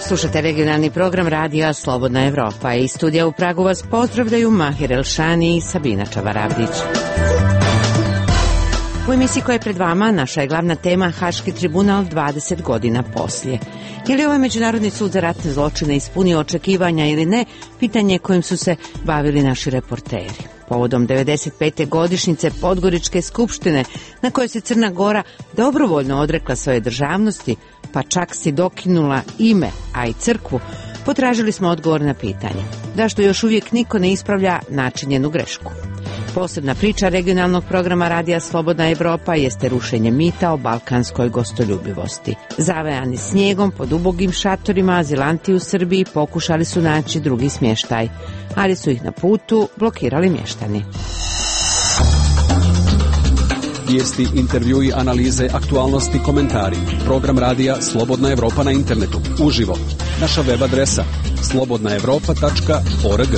Slušate regionalni program radija Slobodna Evropa. Iz studija u Pragu vas pozdravljaju Mahir Elšani i Sabina Čavarabić. U emisiji koja je pred vama naša je glavna tema Haški tribunal 20 godina poslije. Je li ovaj Međunarodni sud za ratne zločine ispunio očekivanja ili ne, pitanje kojim su se bavili naši reporteri. Povodom 95. godišnjice Podgoričke skupštine, na kojoj se Crna Gora dobrovoljno odrekla svoje državnosti, pa čak si dokinula ime, a i crkvu, potražili smo odgovor na pitanje. Zašto još uvijek niko ne ispravlja načinjenu grešku? Posebna priča regionalnog programa radija Slobodna Evropa jeste rušenje mita o balkanskoj gostoljubivosti. Zavejani snijegom pod ubogim šatorima, azilanti u Srbiji pokušali su naći drugi smještaj, ali su ih na putu blokirali mještani. Vijesti, intervjui, analize, aktualnosti, komentari. Program radija Slobodna Evropa na internetu. Uživo. Naša web adresa slobodnaevropa.org.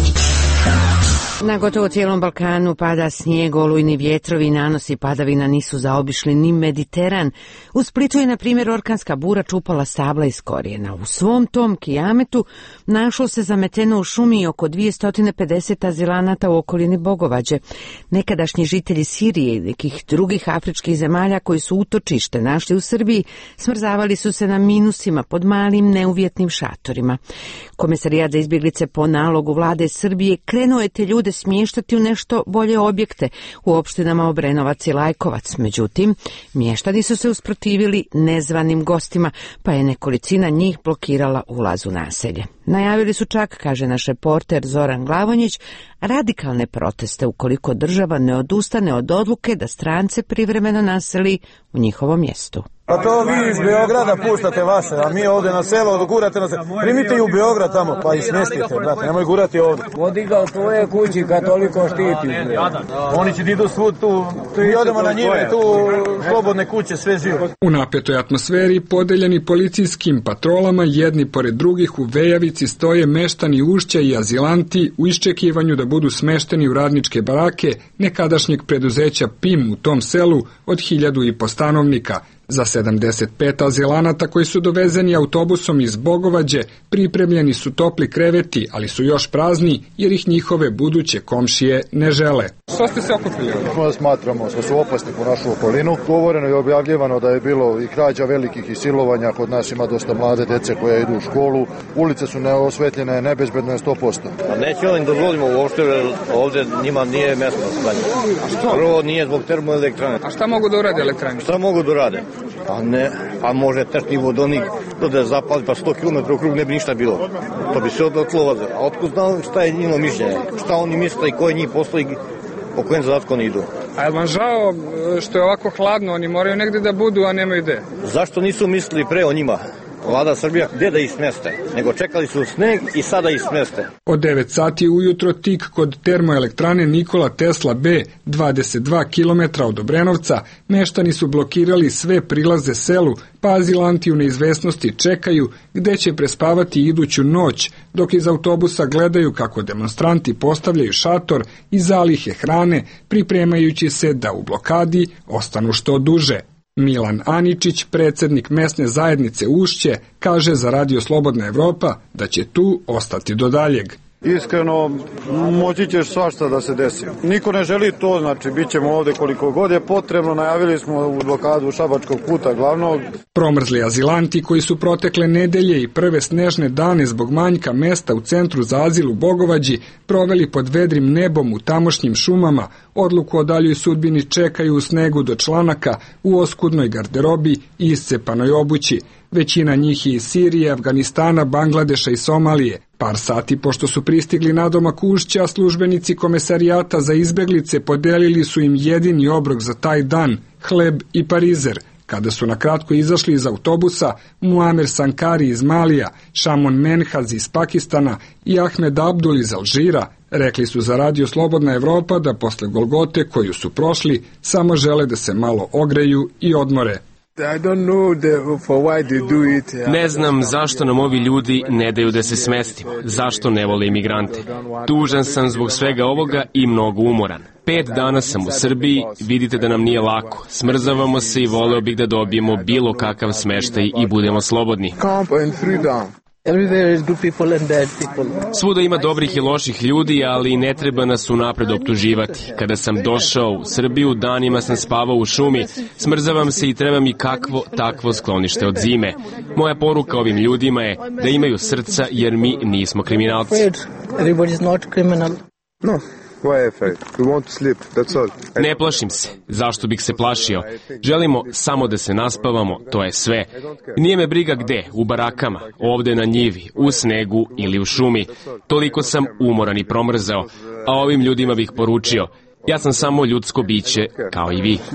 Na gotovo cijelom Balkanu pada snijeg, olujni vjetrovi i nanosi padavina nisu zaobišli ni Mediteran. U Splitu je, na primjer, orkanska bura čupala stabla iz korijena. U svom tom kijametu našlo se zameteno u šumi oko 250 azilanata u okolini Bogovađe. Nekadašnji žitelji Sirije i nekih drugih afričkih zemalja koji su utočište našli u Srbiji smrzavali su se na minusima pod malim neuvjetnim šatorima. Komesarijat za izbjeglice po nalogu vlade Srbije krenuo je te ljude smještati u nešto bolje objekte u opštinama Obrenovac i Lajkovac. Međutim, mještani su se usprotivili nezvanim gostima, pa je nekolicina njih blokirala ulaz u naselje. Najavili su čak, kaže naš reporter Zoran Glavonjić, radikalne proteste ukoliko država ne odustane od odluke da strance privremeno naseli u njihovom mjestu. A to vi iz Beograda puštate vaše, a mi ovdje na selo gurate na selo. Primite i u Beograd tamo, pa i smjestite, brate, nemoj gurati ovdje. Podigao tvoje kući kad toliko štiti. Oni će idu svud tu, i odemo na njive, tu slobodne kuće, sve živo. U napetoj atmosferi, podeljeni policijskim patrolama, jedni pored drugih u Vejavici stoje meštani Ušća i azilanti u iščekivanju da budu smešteni u radničke barake nekadašnjeg preduzeća PIM u tom selu od 1500 stanovnika. Za 75 azilanata koji su dovezeni autobusom iz Bogovađe pripremljeni su topli kreveti, ali su još prazni jer ih njihove buduće komšije ne žele. Što ste se okupili? Smatramo da su opasni po našu okolinu. Govoreno i objavljivano da je bilo i krađa velikih i silovanja, kod nas ima dosta mlade dece koje idu u školu. Ulice su neosvetljene, nebezbedno je 100%. Nećemo im dozvolimo uopšte, ovdje njima nije mjesto za njih. Prvo nije zbog termoelektrane. A šta mogu da urade elektrane? Šta mogu da urade? A može teški vodonik da zapali, pa 100 km u krug ne bi ništa bilo. To bi se odlovaze. A otkud znao šta je njino mišljenje? Šta oni misle i koje njih postoji, po kojem zadatku oni idu? A je vam žao što je ovako hladno, oni moraju negdje da budu, a nemaju gde? Zašto nisu mislili pre o njima? Vlada Srbija, gdje da ih smeste? Nego čekali su sneg i sada ih smeste. Od 9 sati ujutro tik kod termoelektrane Nikola Tesla B, 22 km od Obrenovca, meštani su blokirali sve prilaze selu, pa azilanti u neizvesnosti čekaju gdje će prespavati iduću noć, dok iz autobusa gledaju kako demonstranti postavljaju šator i zalihe hrane, pripremajući se da u blokadi ostanu što duže. Milan Aničić, predsjednik mesne zajednice Ušće, kaže za Radio Slobodna Evropa da će tu ostati do daljeg. Iskreno, moći ćeš svašta da se desi. Niko ne želi to, znači bit ćemo ovdje koliko god je potrebno. Najavili smo u blokadu Šabačkog puta glavnog. Promrzli azilanti koji su protekle nedelje i prve snežne dane zbog manjka mesta u centru za azil u Bogovađi proveli pod vedrim nebom u tamošnjim šumama, odluku o daljoj sudbini čekaju u snegu do članaka, u oskudnoj garderobi i iscepanoj obući. Većina njih je iz Sirije, Afganistana, Bangladeša i Somalije. Par sati pošto su pristigli nadomak Ušća, službenici komesarijata za izbeglice podelili su im jedini obrok za taj dan, hleb i parizer. Kada su nakratko izašli iz autobusa, Muamer Sankari iz Malija, Šamon Menhaz iz Pakistana i Ahmed Abdul iz Alžira rekli su za Radio Slobodna Evropa da posle Golgote koju su prošli samo žele da se malo ogreju i odmore. Ne znam zašto nam ovi ljudi ne daju da se smestimo, zašto ne vole imigrante. Tužan sam zbog svega ovoga i mnogo umoran. 5 dana sam u Srbiji, vidite da nam nije lako. Smrzavamo se i voleo bih da dobijemo bilo kakav smeštaj i budemo slobodni. Svuda ima dobrih i loših ljudi, ali ne treba nas unapred optuživati. Kada sam došao u Srbiju, danima sam spavao u šumi, smrzavam se i treba mi kakvo takvo sklonište od zime. Moja poruka ovim ljudima je da imaju srca jer mi nismo kriminalci. Ne plašim se. Zašto bih se plašio? Želimo samo da se naspavamo, to je sve. Nije me briga gde, u barakama, ovde na njivi, u snegu ili u šumi. Toliko sam umoran i promrzao, a ovim ljudima bih poručio, ja sam samo ljudsko biće, kao i vi.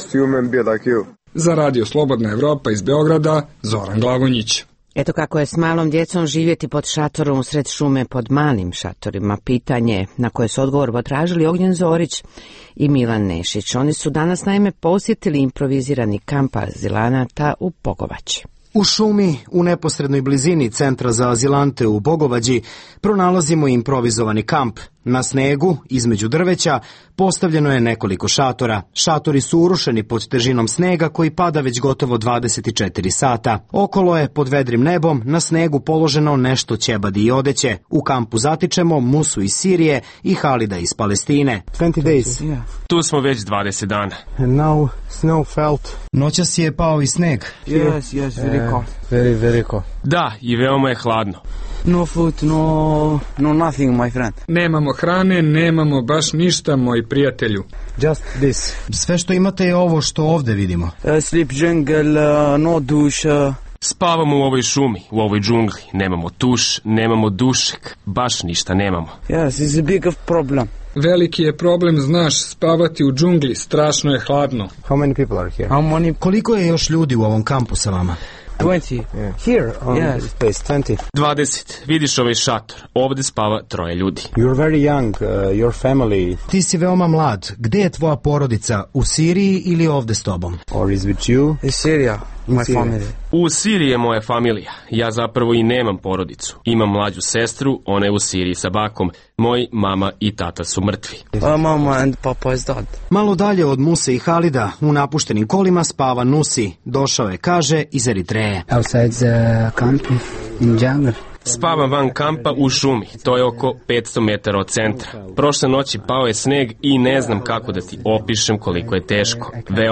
Za Radio Slobodna Evropa iz Beograda, Zoran Glavonjić. Eto kako je s malom djecom živjeti pod šatorom usred šume pod malim šatorima. Pitanje na koje su odgovor potražili Ognjen Zorić i Milan Nešić. Oni su danas naime posjetili improvizirani kamp azilanata u Bogovači. U šumi, u neposrednoj blizini Centra za azilante u Bogovađi, pronalazimo improvizovani kamp. Na snegu, između drveća, postavljeno je nekoliko šatora. Šatori su urušeni pod težinom snega koji pada već gotovo 24 sata. Okolo je, pod vedrim nebom, na snegu položeno nešto ćebadi i odeće. U kampu zatičemo Musu iz Sirije i Halida iz Palestine. 20 days. Tu smo već 20 dana. And now snow felt. Noćas je pao i sneg. Yes, very cold. Very cold. Da, i veoma je hladno. No food, no nothing, my friend. Nemamo hrane, nemamo baš ništa, moj prijatelju. Just this. Sve što imate je ovo što ovde vidimo. Sleep jungle, no douche. Spavamo u ovoj šumi, u ovoj džungli. Nemamo tuš, nemamo dušek, baš ništa nemamo. Yes, it's a big problem. Veliki je problem, znaš, spavati u džungli, strašno je hladno. How many people are here? Koliko je još ljudi u ovom kampu sa vama? 20. Here, yes. Space, 20. 20. Vidiš ovaj šator. Ovde spava 3 ljudi. You're very young, your family. Ti si veoma mlad. Gde je tvoja porodica? U Siriji ili ovde s tobom? Or is with you? In Syria. My family. U Siriji je moja familija. Ja zapravo i nemam porodicu. Imam mlađu sestru, ona je u Siriji sa bakom. Moji mama i tata su mrtvi. Mama and papa is dead. Malo dalje od Muse i Halida, u napuštenim kolima spava Nusi. Došao je, kaže, iz Eritreje. Outside the camp in jungle. Spavam van kampa u šumi, to je oko 500 metara od centra. Prošle noći pao je sneg i ne znam kako da ti opišem koliko je teško.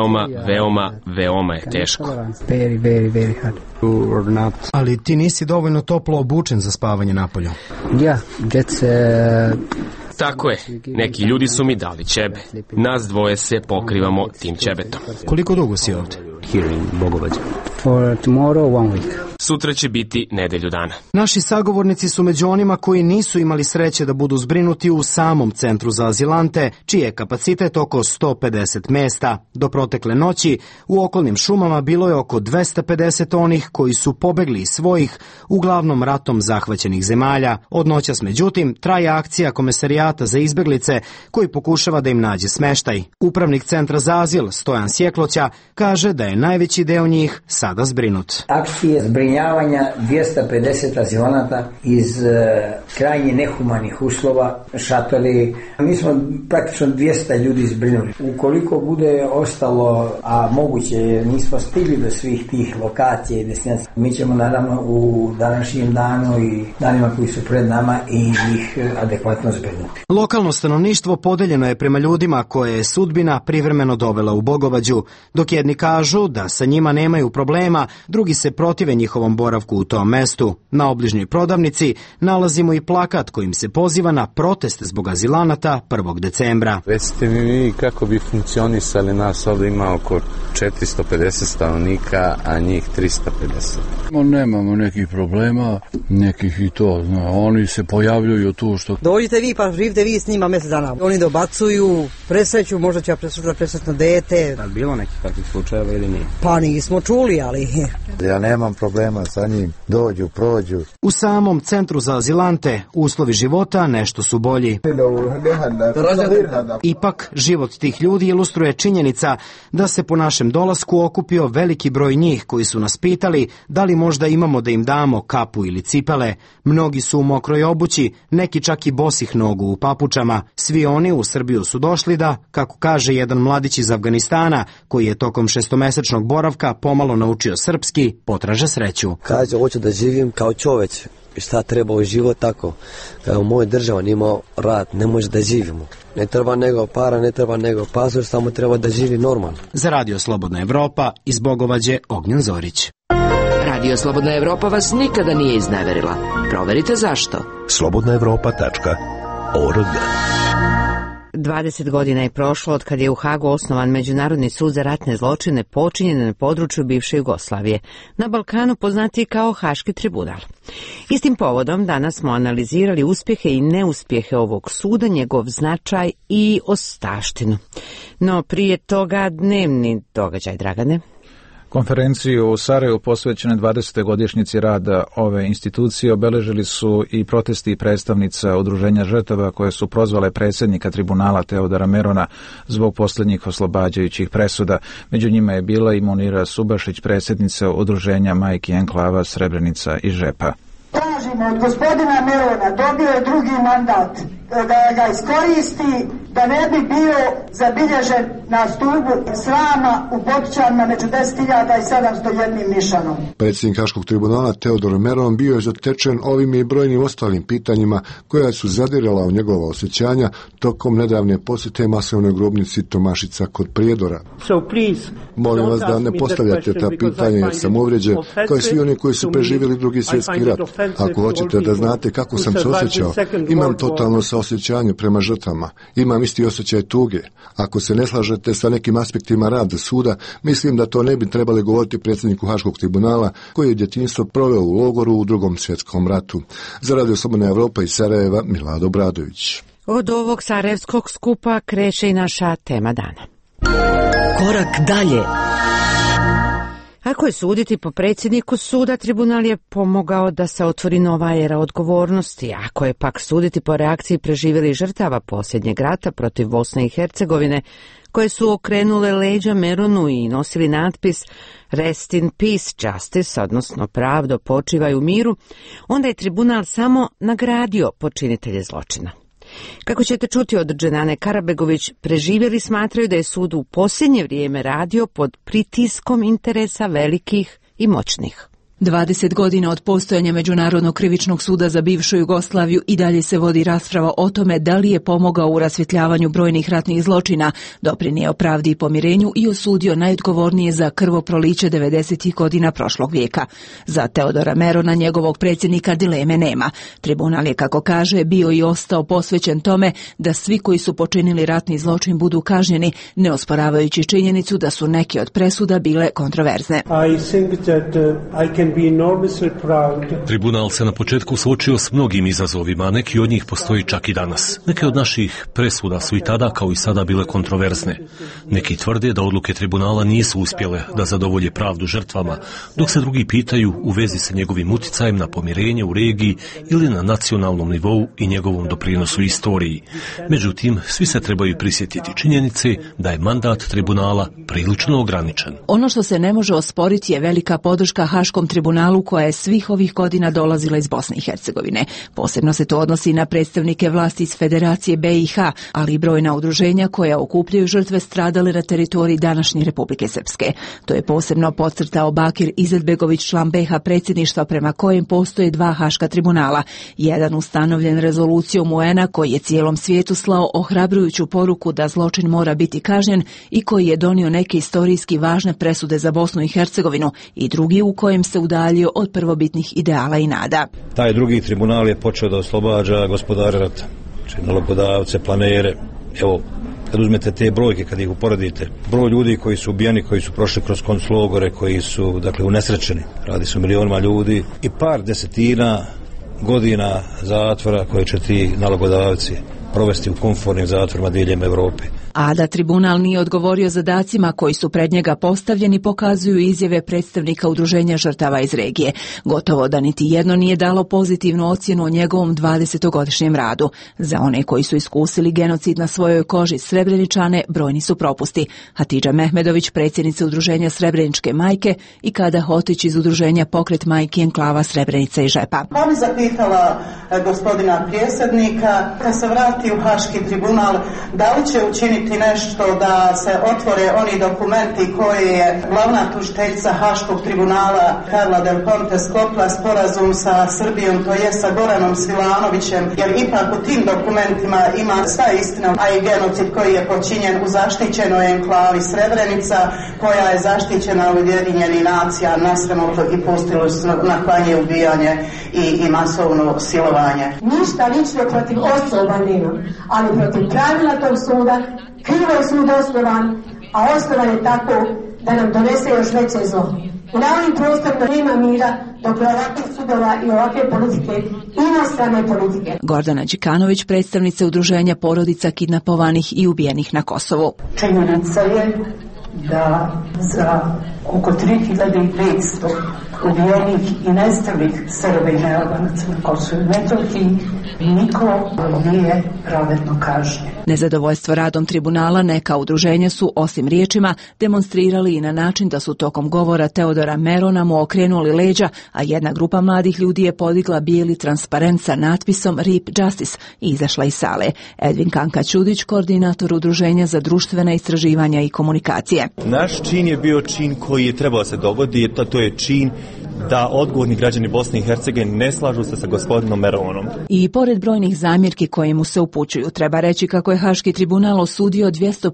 Veoma je teško. Very hard. Ali ti nisi dovoljno toplo obučen za spavanje napolju. Yeah, that's... Tako je, neki ljudi su mi dali ćebe. Nas dvoje se pokrivamo tim ćebetom. Koliko dugo si ovdje? Here in Bogovađa. For tomorrow, 1 week. Sutra će biti nedelju dana. Naši sagovornici su među onima koji nisu imali sreće da budu zbrinuti u samom centru za azilante, čiji je kapacitet oko 150 mesta. Do protekle noći u okolnim šumama bilo je oko 250 onih koji su pobegli iz svojih, uglavnom ratom zahvaćenih zemalja. Od noćas, međutim, traje akcija Komesarijata za izbeglice koji pokušava da im nađe smeštaj. Upravnik centra za azil, Stojan Sjekloća, kaže da je najveći deo njih sada zbrinut. Akcije zbrinjavanja 250 azilanata iz krajnje nehumanih uslova, šatori. Mi smo praktično 200 ljudi zbrinuli. Ukoliko bude ostalo, a moguće je, nismo stigli do svih tih lokacija i destinacija, mi ćemo naravno u današnjem danu i danima koji su pred nama i ih adekvatno zbrinuti. Lokalno stanovništvo podeljeno je prema ljudima koje je sudbina privremeno dovela u Bogovađu, dok jedni kažu da sa njima nemaju problema, drugi se protive njihovom boravku u tom mestu. Na obližnjoj prodavnici nalazimo i plakat kojim se poziva na protest zbog azilanata 1. decembra. Recite mi kako bi funkcionisali, nas ovdje ima oko 450 stanovnika, a njih 350. Nemamo nekih problema, nekih i to, oni se pojavljuju tu što... Dođite vi pa živite vi s njima mjesec dana. Oni dobacuju, presreću, možda će presretno dete. Da li bilo nekih takvih slučajeva ili nije? Pa nismo čuli, ali... Ja nemam problema problema sa njim, dođu, prođu. U samom centru za azilante uslovi života nešto su bolji. Ipak, život tih ljudi ilustruje činjenica da se po našem dolasku okupio veliki broj njih koji su nas pitali da li možda imamo da im damo kapu ili cipele. Mnogi su u mokroj obući, neki čak i bosih nogu u papučama. Svi oni u Srbiju su došli da, kako kaže jedan mladić iz Afganistana, koji je tokom 6-mesečnog boravka pomalo naučio srpski, potraže sreću. Kaže, hoću da živim kao čovjek. Šta treba u život tako? Kao moj država nima rad, ne može da živimo. Ne treba nego para, ne treba nego pasoš, samo treba da živi normalno. Za Radio Slobodna Evropa iz Bogovađe Ognjen Zorić. Radio Slobodna Evropa vas nikada nije izneverila. Proverite zašto. slobodnaevropa.org 20 godina je prošlo od kad je u Hagu osnovan Međunarodni sud za ratne zločine počinjene na području bivše Jugoslavije, na Balkanu poznatiji kao Haški tribunal. Istim povodom danas smo analizirali uspjehe i neuspjehe ovog suda, njegov značaj i ostavštinu. No prije toga dnevni događaj, Dragane. Konferenciju u Sarajevu posvećene 20. godišnjici rada ove institucije obeležili su i protesti predstavnica udruženja žrtava koje su prozvale predsjednika tribunala Teodora Merona zbog posljednjih oslobađajućih presuda. Među njima je bila i Munira Subašić, predsjednica udruženja Majki Enklava Srebrenica i Žepa. Tražimo od gospodina Merona, dobio je drugi mandat, da ga iskoristi, da ne bi bio zabilježen na stubu srama u Botićanima među 10.701 nišanom. Predsjednik Haškog tribunala Teodor Meron bio je zatečen ovim i brojnim ostalim pitanjima koja su zadirala u njegova osjećanja tokom nedavne posjete masovnoj grobnici Tomašica kod Prijedora. Molim vas da ne postavljate ta pitanja jer sam uvrijeđen kao i svi oni koji su preživjeli Drugi svjetski rat. Ako hoćete da znate kako sam se osjećao, imam totalno saosjećanje prema žrtvama. Imam isti osjećaj tuge. Ako se ne slažete sa nekim aspektima rada suda, mislim da to ne bi trebali govoriti predsjedniku Haškog tribunala koji je djetinjstvo proveo u logoru u Drugom svjetskom ratu. Za Radio Slobodna Evropa iz Sarajeva, Milado Bradović. Od ovog sarajevskog skupa kreće i naša tema dana. Korak dalje. Ako je suditi po predsjedniku suda, tribunal je pomogao da se otvori nova era odgovornosti. Ako je pak suditi po reakciji preživjelih žrtava posljednjeg rata protiv Bosne i Hercegovine, koje su okrenule leđa Meronu i nosili natpis Rest in peace, justice, odnosno pravdo počivaj u miru, onda je tribunal samo nagradio počinitelje zločina. Kako ćete čuti od Dženane Karabegović, preživjeli smatraju da je sud u posljednje vrijeme radio pod pritiskom interesa velikih i moćnih. 20 godina od postojanja Međunarodnog krivičnog suda za bivšu Jugoslaviju i dalje se vodi rasprava o tome da li je pomogao u rasvjetljavanju brojnih ratnih zločina, doprinio pravdi i pomirenju i osudio najodgovornije za krvoproliće 90. godina prošlog vijeka. Za Teodora Merona, njegovog predsjednika, dileme nema. Tribunal je, kako kaže, bio i ostao posvećen tome da svi koji su počinili ratni zločin budu kažnjeni, ne osporavajući činjenicu da su neke od presuda bile kontroverzne. Tribunal se na početku suočio s mnogim izazovima, a neki od njih postoji čak i danas. Neke od naših presuda su i tada kao i sada bile kontroverzne. Neki tvrde da odluke tribunala nisu uspjele da zadovolje pravdu žrtvama, dok se drugi pitaju u vezi sa njegovim uticajem na pomirenje u regiji ili na nacionalnom nivou i njegovom doprinosu istoriji. Međutim, svi se trebaju prisjetiti činjenice da je mandat tribunala prilično ograničen. Ono što se ne može osporiti je velika podrška Haškom tribunalu koja je svih ovih godina dolazila iz Bosne i Hercegovine. Posebno se to odnosi na predstavnike vlasti iz Federacije BiH, ali i brojna udruženja koja okupljaju žrtve stradale na teritoriji današnje Republike Srpske. To je posebno podcrtao Bakir Izetbegović, član BiH predsjedništva, prema kojem postoje dva Haška tribunala. Jedan ustanovljen rezolucijom UN-a koji je cijelom svijetu slao ohrabrujuću poruku da zločin mora biti kažnjen i koji je donio neke istorijski važne presude za Bosnu i Hercegovinu, i drugi u kojem se udaljio od prvobitnih ideala i nada. Taj drugi tribunal je počeo da oslobađa gospodare rata, znači nalogodavce, planere. Evo, kad uzmete te brojke, kad ih uporedite, broj ljudi koji su ubijeni, koji su prošli kroz konclogore, koji su, dakle, unesrećeni, radi se o milionima ljudi, i par desetina godina zatvora koje će ti nalogodavci provesti u komfortnim zatvorima diljem Evrope. A da tribunal nije odgovorio zadacima koji su pred njega postavljeni pokazuju izjave predstavnika udruženja žrtava iz regije. Gotovo da niti jedno nije dalo pozitivnu ocjenu o njegovom 20-godišnjem radu. Za one koji su iskusili genocid na svojoj koži Srebreničane brojni su propusti. Hatidža Mehmedović, predsjednica udruženja Srebreničke majke, i Kada Hotić iz udruženja Pokret majki enklava Srebrenica i Žepa. Pa bi zapitala gospodina predsjednika, kad se vrati u Haški tribunal, da li će učiniti nešto da se otvore oni dokumenti koje je glavna tužiteljica Haškog tribunala Carla Del Ponte sklopila sporazum sa Srbijom, to je sa Goranom Svilanovićem, jer ipak u tim dokumentima ima sva istina, a i genocid koji je počinjen u zaštićenoj enklavi Srebrenica, koja je zaštićena u Ujedinjenih nacija nasrenuto i pustilo na klanje, ubijanje i masovno silovanje. Ništa lično protiv osoba nemam, ali protiv pravila tog suda. Krivo je sud osnovan, a osnovan je tako da nam donese još veće zlo. Na ovim prostorima nema mira dok ovakvih sudova i ovakve politike, inostrane politike. Gordana Đikanović, predstavnica udruženja porodica kidnapovanih i ubijenih na Kosovu. Činjenica je da za oko 3500 ubijenih i nestalih Srba i nealbanaca na Kosovu i Metohiji niko nije pravedno kažnjen. Nezadovoljstvo radom tribunala neka udruženja su, osim riječima, demonstrirali i na način da su tokom govora Teodora Merona mu okrenuli leđa, a jedna grupa mladih ljudi je podigla bijeli transparent sa natpisom RIP Justice i izašla iz sale. Edvin Kanka-Ćudić, koordinator udruženja za društvena istraživanja i komunikacije. Naš čin je bio čin koji je trebao se dogodi, to je čin da odgovorni građani Bosne i Hercegovine ne slažu se sa gospodinom Meronom. I pored brojnih zamjerki koje mu se upućuju, treba reći kako je Haški tribunal osudio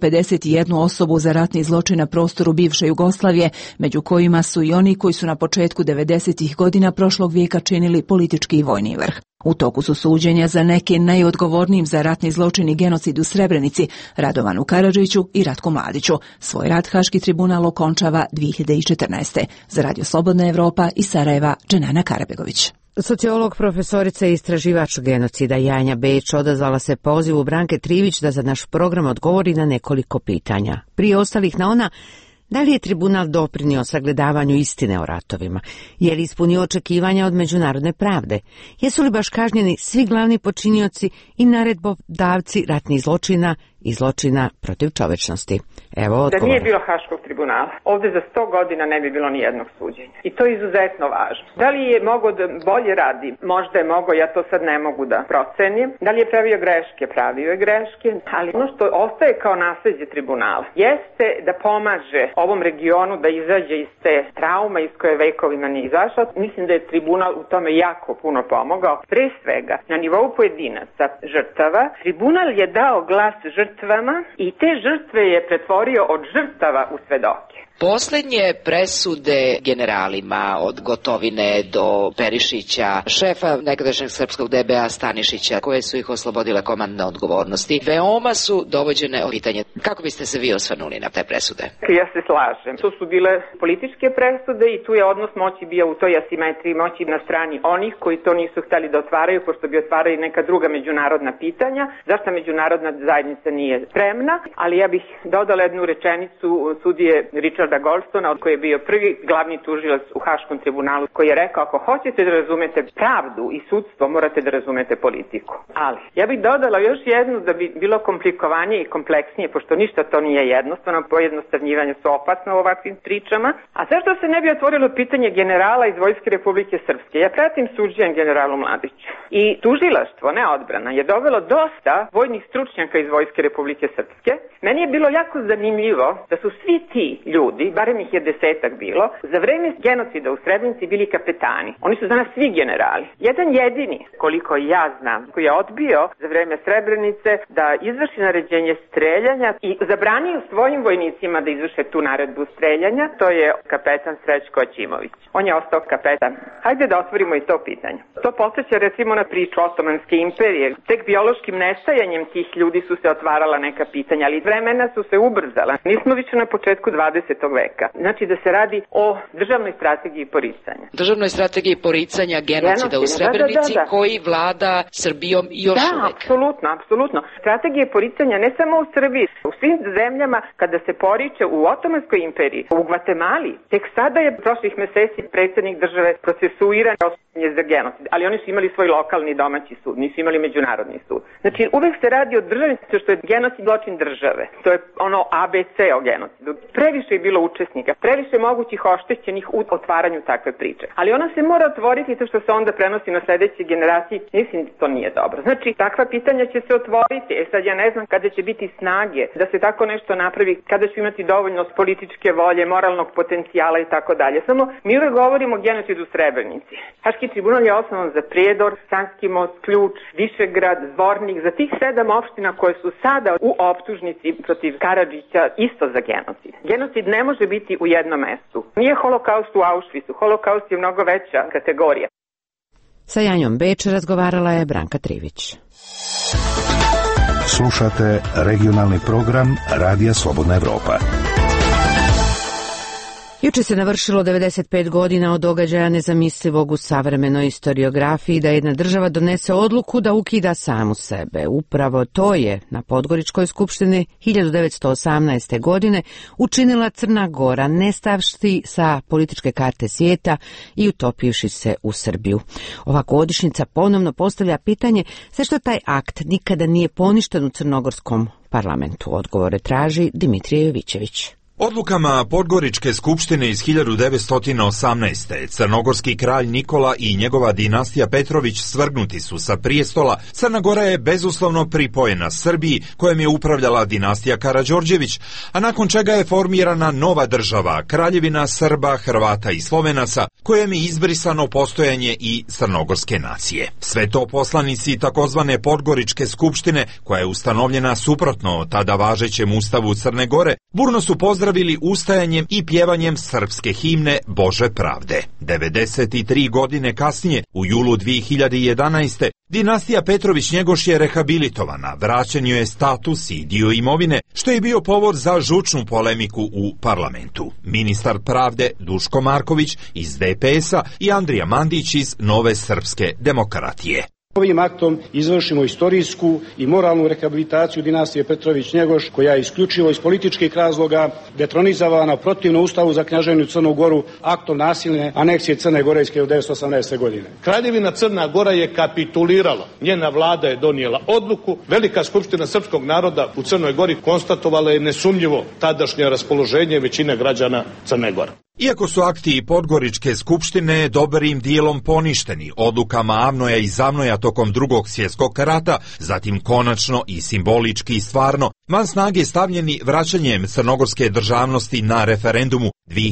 251 osobu za ratni zločin na prostoru bivše Jugoslavije, među kojima su i oni koji su na početku 90-ih godina prošlog vijeka činili politički i vojni vrh. U toku su suđenja za neke najodgovornijim za ratni zločin i genocid u Srebrenici, Radovanu Karadžiću i Ratku Mladiću. Svoj rad Haški tribunal okončava 2014. Za Radio Slobodna Evropa iz Sarajeva, Dženana Karabegović. Sociolog, profesorica i istraživač genocida Janja Beč odazvala se pozivu Branke Trivić da za naš program odgovori na nekoliko pitanja. Prije ostalih na ona, da li je tribunal doprinio sagledavanju istine o ratovima? Je li ispunio očekivanja od međunarodne pravde? Jesu li baš kažnjeni svi glavni počinioci i naredbodavci ratnih zločina i zločina protiv čovečnosti? Evo odgovor. Da nije bilo Haškog tribunala, ovdje za 100 godina ne bi bilo ni jednog suđenja. I to je izuzetno važno. Da li je mogao da bolje radi? Možda je mogao, ja to sad ne mogu da procenim. Da li je pravio greške? Pravio je greške. Ali ono što ostaje kao nasljeđe tribunala jeste da pomaže ovom regionu da izađe iz te traume iz koje vekovima nije izašao. Mislim da je tribunal u tome jako puno pomogao. Pre svega, na nivou pojedinaca žrtava, tribunal je dao glas žrtvama i te žrtve je pretvorio od žrtava u svedoke. Posljednje presude generalima od Gotovine do Perišića, šefa nekadašnjeg srpskog DBA Stanišića, koje su ih oslobodile komandne odgovornosti, veoma su dovođene u pitanje. Kako biste se vi osvrnuli na te presude? Ja se slažem. To su bile političke presude i tu je odnos moći bio u toj asimetriji moći na strani onih koji to nisu htjeli da otvaraju, pošto bi otvarali neka druga međunarodna pitanja. Zašto međunarodna zajednica nije spremna? Ali ja bih dodala jednu rečenicu sudije Richarda Goldstona, koji je bio prvi glavni tužilac u Haškom tribunalu, koji je rekao: ako hoćete da razumete pravdu i sudstvo, morate da razumete politiku. Ali ja bih dodala još jednu, da bi bilo komplikovanje i kompleksnije, pošto ništa to nije jednostavno, pojednostavnjivanje su opasno u ovakvim pričama. A zašto se ne bi otvorilo pitanje generala iz Vojske Republike Srpske? Ja pratim suđenje generalu Mladiću i tužilaštvo, ne odbrana, je dovelo dosta vojnih stručnjaka iz Vojske Republike Srpske. Meni je bilo jako zanimljivo da su svi ti ljudi, barem ih je 10-ak bilo, za vreme genocida u Srebrenici bili kapetani. Oni su danas svi generali. Jedan jedini, koliko ja znam, koji je odbio za vreme Srebrenice da izvrši naređenje streljanja i zabranio svojim vojnicima da izvrše tu naredbu streljanja, to je kapetan Srećko Ćimović. On je ostao kapetan. Hajde da otvorimo i to pitanje. To podsjeća recimo na priču Otomanske imperije. Tek biološkim nestajanjem tih ljudi su se otvarala neka pitanja, ali vremena su se ubrzala. Nismo više na početku 20. veka. Znači da se radi o državnoj strategiji poricanja. Državnoj strategiji poricanja genocida u Srebrenici koji vlada Srbijom još uvek. Da, apsolutno. Strategije poricanja ne samo u Srbiji, u svim zemljama kada se poriče u Otomanskoj imperiji, u Gvatemali. Tek sada je prošlih meseci predsjednik države procesuiran za genocid, ali oni su imali svoj lokalni domaći sud, nisu imali međunarodni sud. Znači uvek se radi o državi, što je genocid zločin države. To je ono ABC o genocidu. Previše je bilo učesnika, previše mogućih oštećenih u otvaranju takve priče. Ali ona se mora otvoriti, to što se onda prenosi na sledeće generacije, mislim da to nije dobro. Znači takva pitanja će se otvoriti. Sad ja ne znam kada će biti snage da se tako nešto napravi, kada će imati dovoljno političke volje, moralnog potencijala i tako dalje. Samo mi uvek govorimo o genocidu u Srebrenici. Haški tribunal je osnovan za Prijedor, Sanski most, Ključ, Višegrad, Zvornik, za tih 7 opština koje su sada u optužnici protiv Karadžića isto za genocid. Genocid ne može biti u jednom mestu. Nije holokaust u Auschwitzu, holokaust je mnogo veća kategorija. Sa Janjom Beč razgovarala je Branka Trivić. Slušate regionalni program Radija Slobodna Evropa. Juče se navršilo 95 godina od događaja nezamislivog u savremenoj historiografiji da jedna država donese odluku da ukida samu sebe. Upravo to je na Podgoričkoj skupštini 1918. godine učinila Crna Gora, nestavšti sa političke karte svijeta i utopivši se u Srbiju. Ova godišnjica ponovno postavlja pitanje zašto taj akt nikada nije poništen u crnogorskom parlamentu. Odgovore traži Dimitrije Jovićević. Odlukama Podgoričke skupštine iz 1918. crnogorski kralj Nikola i njegova dinastija Petrović svrgnuti su sa prijestola. Crna Gora je bezuslovno pripojena Srbiji, kojom je upravljala dinastija Karađorđević, a nakon čega je formirana nova država, Kraljevina Srba, Hrvata i Slovenaca, kojem je izbrisano postojanje i crnogorske nacije. Sve to poslanici takozvane Podgoričke skupštine, koja je ustanovljena suprotno tada važećem ustavu Crne Gore, burno su pozdravili ustajanjem i pjevanjem srpske himne Bože pravde. 93 godine kasnije, u julu 2011. dinastija Petrović-Njegoš je rehabilitovana, vraćen joj je status i dio imovine, što je bio povod za žučnu polemiku u parlamentu. Ministar pravde Duško Marković iz DPS-a i Andrija Mandić iz Nove srpske demokratije. Ovim aktom izvršimo istorijsku i moralnu rehabilitaciju dinastije Petrović-Njegoš, koja je isključivo iz političkih razloga detronizovana protivno ustavu za Kneževinu Crnu Goru aktom nasilne aneksije Crne Gore iz 1918. godine. Kraljevina Crna Gora je kapitulirala. Njena vlada je donijela odluku. Velika skupština srpskog naroda u Crnoj Gori konstatovala je nesumnjivo tadašnje raspoloženje većine građana Crne Gore. Iako su akti Podgoričke skupštine dobrim dijelom poništeni odlukama Avnoja i Zavnoja tokom Drugog svjetskog rata, zatim konačno i simbolički i stvarno, van snage stavljeni vraćanjem crnogorske državnosti na referendumu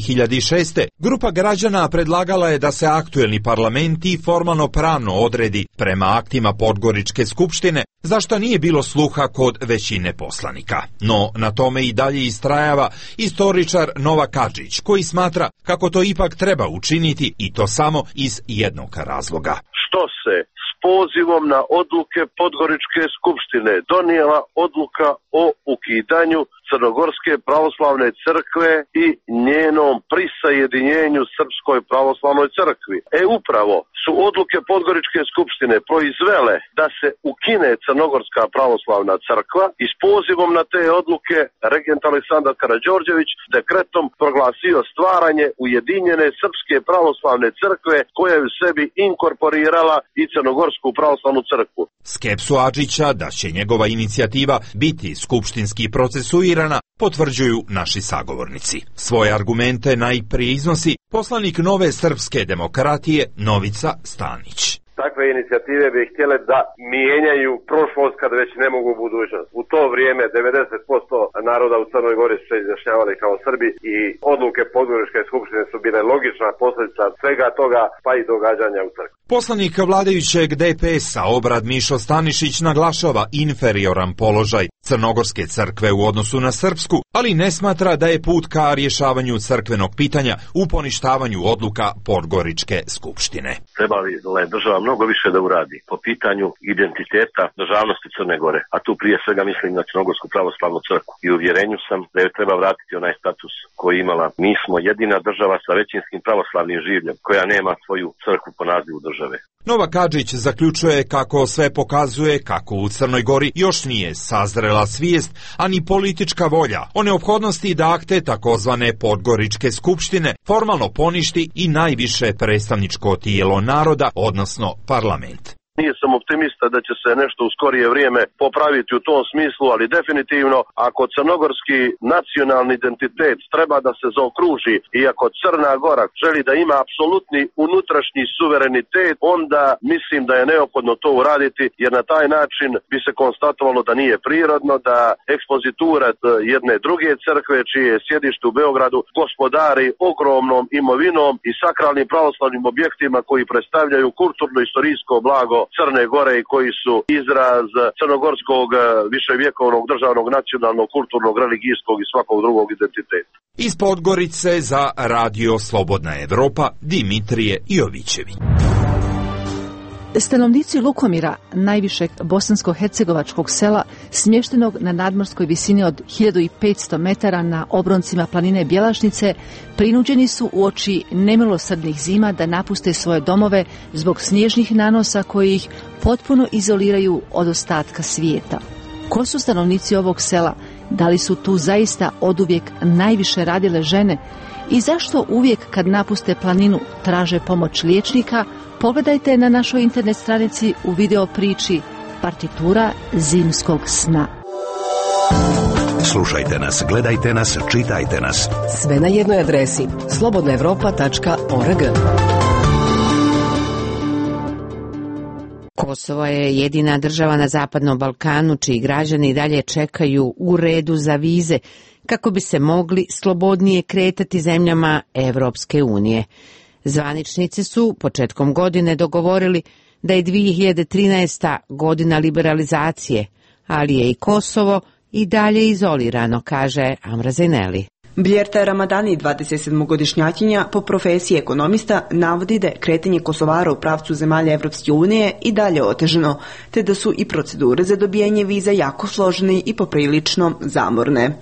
2006. grupa građana predlagala je da se aktuelni parlament i formalno pravno odredi prema aktima Podgoričke skupštine, za što nije bilo sluha kod većine poslanika. No, na tome i dalje istrajava istoričar Novak Adžić, koji smatra kako to ipak treba učiniti i to samo iz jednog razloga. Što se s pozivom na odluke Podgoričke skupštine donijela odluka o ukidanju Crnogorske pravoslavne crkve i njenom prisajedinjenju Srpskoj pravoslavnoj crkvi. Upravo su odluke Podgoričke skupštine proizvele da se ukine Crnogorska pravoslavna crkva i s pozivom na te odluke regent Aleksandar Karađorđević dekretom proglasio stvaranje ujedinjene Srpske pravoslavne crkve koja je u sebi inkorporirala i Crnogorsku pravoslavnu crkvu. Skepsu Adžića da će njegova inicijativa biti skupštinski procesuirana potvrđuju naši sagovornici. Svoje argumente najprije iznosi poslanik Nove srpske demokratije Novica Stanić. Takve inicijative bi htjele da mijenjaju prošlost kad već ne mogu budućnost. U to vrijeme 90% naroda u Crnoj Gori su se izjašnjavali kao Srbi i odluke Podgoričke skupštine su bile logična posljedica svega toga, pa i događanja u crkvi. Poslanik vladajućeg DPS-a Obrad Mišo Stanišić naglašava inferioran položaj crnogorske crkve u odnosu na srpsku, ali ne smatra da je put ka rješavanju crkvenog pitanja u poništavanju odluka Podgoričke skupštine. Treba li država mnogo više da uradi po pitanju identiteta državnosti Crne Gore, a tu prije svega mislim na Crnogorsku pravoslavnu crkvu. I uvjerenju sam da joj treba vratiti onaj status koji imala. Mi smo jedina država sa većinskim pravoslavnim življem koja nema svoju crkvu po nazivu države. Novak Hadžić zaključuje kako sve pokazuje kako u Crnoj Gori još nije sazrela svijest, a ni politička volja o neophodnosti da akte takozvane Podgoričke skupštine formalno poništi i najviše predstavničko tijelo naroda, odnosno parlament. Nisam optimista da će se nešto u skorije vrijeme popraviti u tom smislu, ali definitivno ako crnogorski nacionalni identitet treba da se zaokruži i ako Crna Gora želi da ima apsolutni unutrašnji suverenitet, onda mislim da je neophodno to uraditi, jer na taj način bi se konstatovalo da nije prirodno da ekspozitura jedne druge crkve, čije je sjedište u Beogradu, gospodari ogromnom imovinom i sakralnim pravoslavnim objektima koji predstavljaju kulturno-istorijsko blago Crne Gore i koji su izraz crnogorskog viševjekovnog državnog, nacionalnog, kulturnog, religijskog i svakog drugog identiteta. Iz Podgorice za Radio Slobodna Evropa, Dimitrije Jovićević. Stanovnici Lukomira, najvišeg bosansko-hercegovačkog sela, smještenog na nadmorskoj visini od 1500 metara na obroncima planine Bjelašnice, prinuđeni su uoči nemilosrdnih zima da napuste svoje domove zbog snježnih nanosa koji ih potpuno izoliraju od ostatka svijeta. Ko su stanovnici ovog sela? Da li su tu zaista oduvijek najviše radile žene? I zašto uvijek kad napuste planinu traže pomoć liječnika? Pogledajte na našoj internet stranici u video priči Partitura zimskog sna. Slušajte nas, gledajte nas, čitajte nas. Sve na jednoj adresi slobodnaevropa.org. Kosovo je jedina država na Zapadnom Balkanu čiji građani dalje čekaju u redu za vize kako bi se mogli slobodnije kretati zemljama Evropske unije. Zvaničnici su početkom godine dogovorili da je 2013. godina liberalizacije, ali je i Kosovo i dalje izolirano, kaže Amra Zeneli. Bljerta Ramadani, 27-godišnjakinja, po profesiji ekonomista, navodi da je kretanje Kosovara u pravcu zemalja Evropske unije i dalje otežano, te da su i procedure za dobijanje viza jako složene i poprilično zamorne.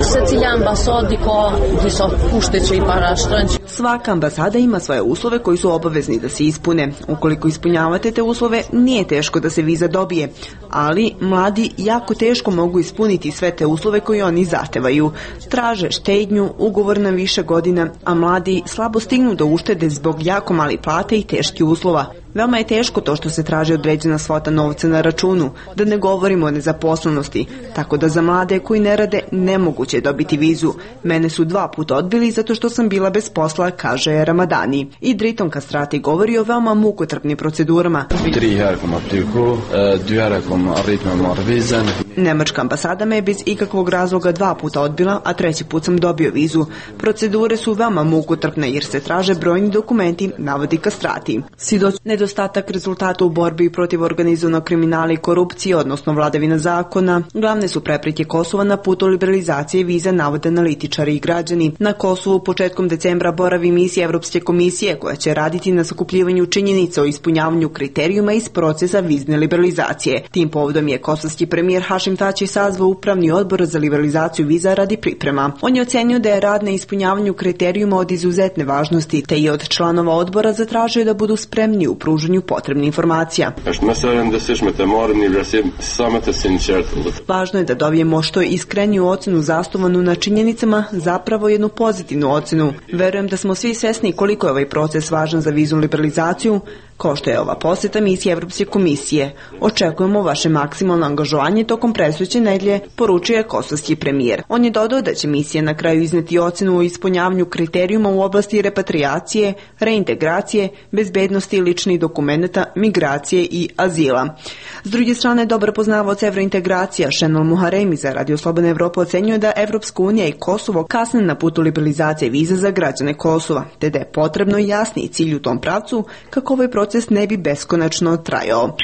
Svaka ambasada ima svoje uslove koji su obavezni da se ispune. Ukoliko ispunjavate te uslove, nije teško da se viza dobije, ali mladi jako teško mogu ispuniti sve te uslove koje oni zahtevaju. Traže štednju, ugovor na više godina, a mladi slabo stignu do uštede zbog jako mali plate i teških uslova. Veoma je teško to što se traži određena svota novca na računu, da ne govorimo o nezaposlenosti, tako da za mlade koji ne rade nemoguće je dobiti vizu. Mene su 2 puta odbili zato što sam bila bez posla, kaže Ramadani. I Driton Kastrati govori o veoma mukotrpnim procedurama. Nemačka ambasada me je bez ikakvog razloga 2 puta odbila, a 3. put sam dobio vizu. Procedure su veoma mukotrpne jer se traže brojni dokumenti, navodi Kastrati. Nedostatak rezultata u borbi protiv organizovanog kriminala i korupcije, odnosno vladavina zakona, glavne su prepreke Kosova na putu liberalizacije viza, navode analitičari i građani. Na Kosovu početkom decembra boravi misija Evropske komisije koja će raditi na sakupljivanju činjenica o ispunjavanju kriterijuma iz procesa vizne liberalizacije. Tim povodom je kosovski premijer Hašim Tači sazvao upravni odbor za liberalizaciju viza radi priprema. On je ocenio da je rad na ispunjavanju kriterijuma od izuzetne važnosti, te je od članova odbora zatražio da budu spremni u pružanju potrebnih informacija. Važno je da dobijemo što iskreniju ocenu zasnovanu na činjenicama, zapravo jednu pozitivnu ocenu. Verujem da smo svi svjesni koliko je ovaj proces važan za viznu liberalizaciju, kao što je ova posjeta misije Evropske komisije. Očekujemo vaše maksimalno angažovanje tokom predstojeće nedelje, poručuje kosovski premijer. On je dodao da će misija na kraju izneti ocenu o ispunjavanju kriterijuma u oblasti repatriacije, reintegracije, bezbednosti ličnih dokumenta, migracije i azila. S druge strane, dobar poznavaoc evrointegracija Šenol Muharemi za Radio Slobodna Evropa ocenjuje da Evropska unija i Kosovo kasne na putu liberalizacije viza za građane Kosova, te da je potrebno jasniji cilj u tom pravcu kako ovaj proces proces ne bi beskonačno trajao.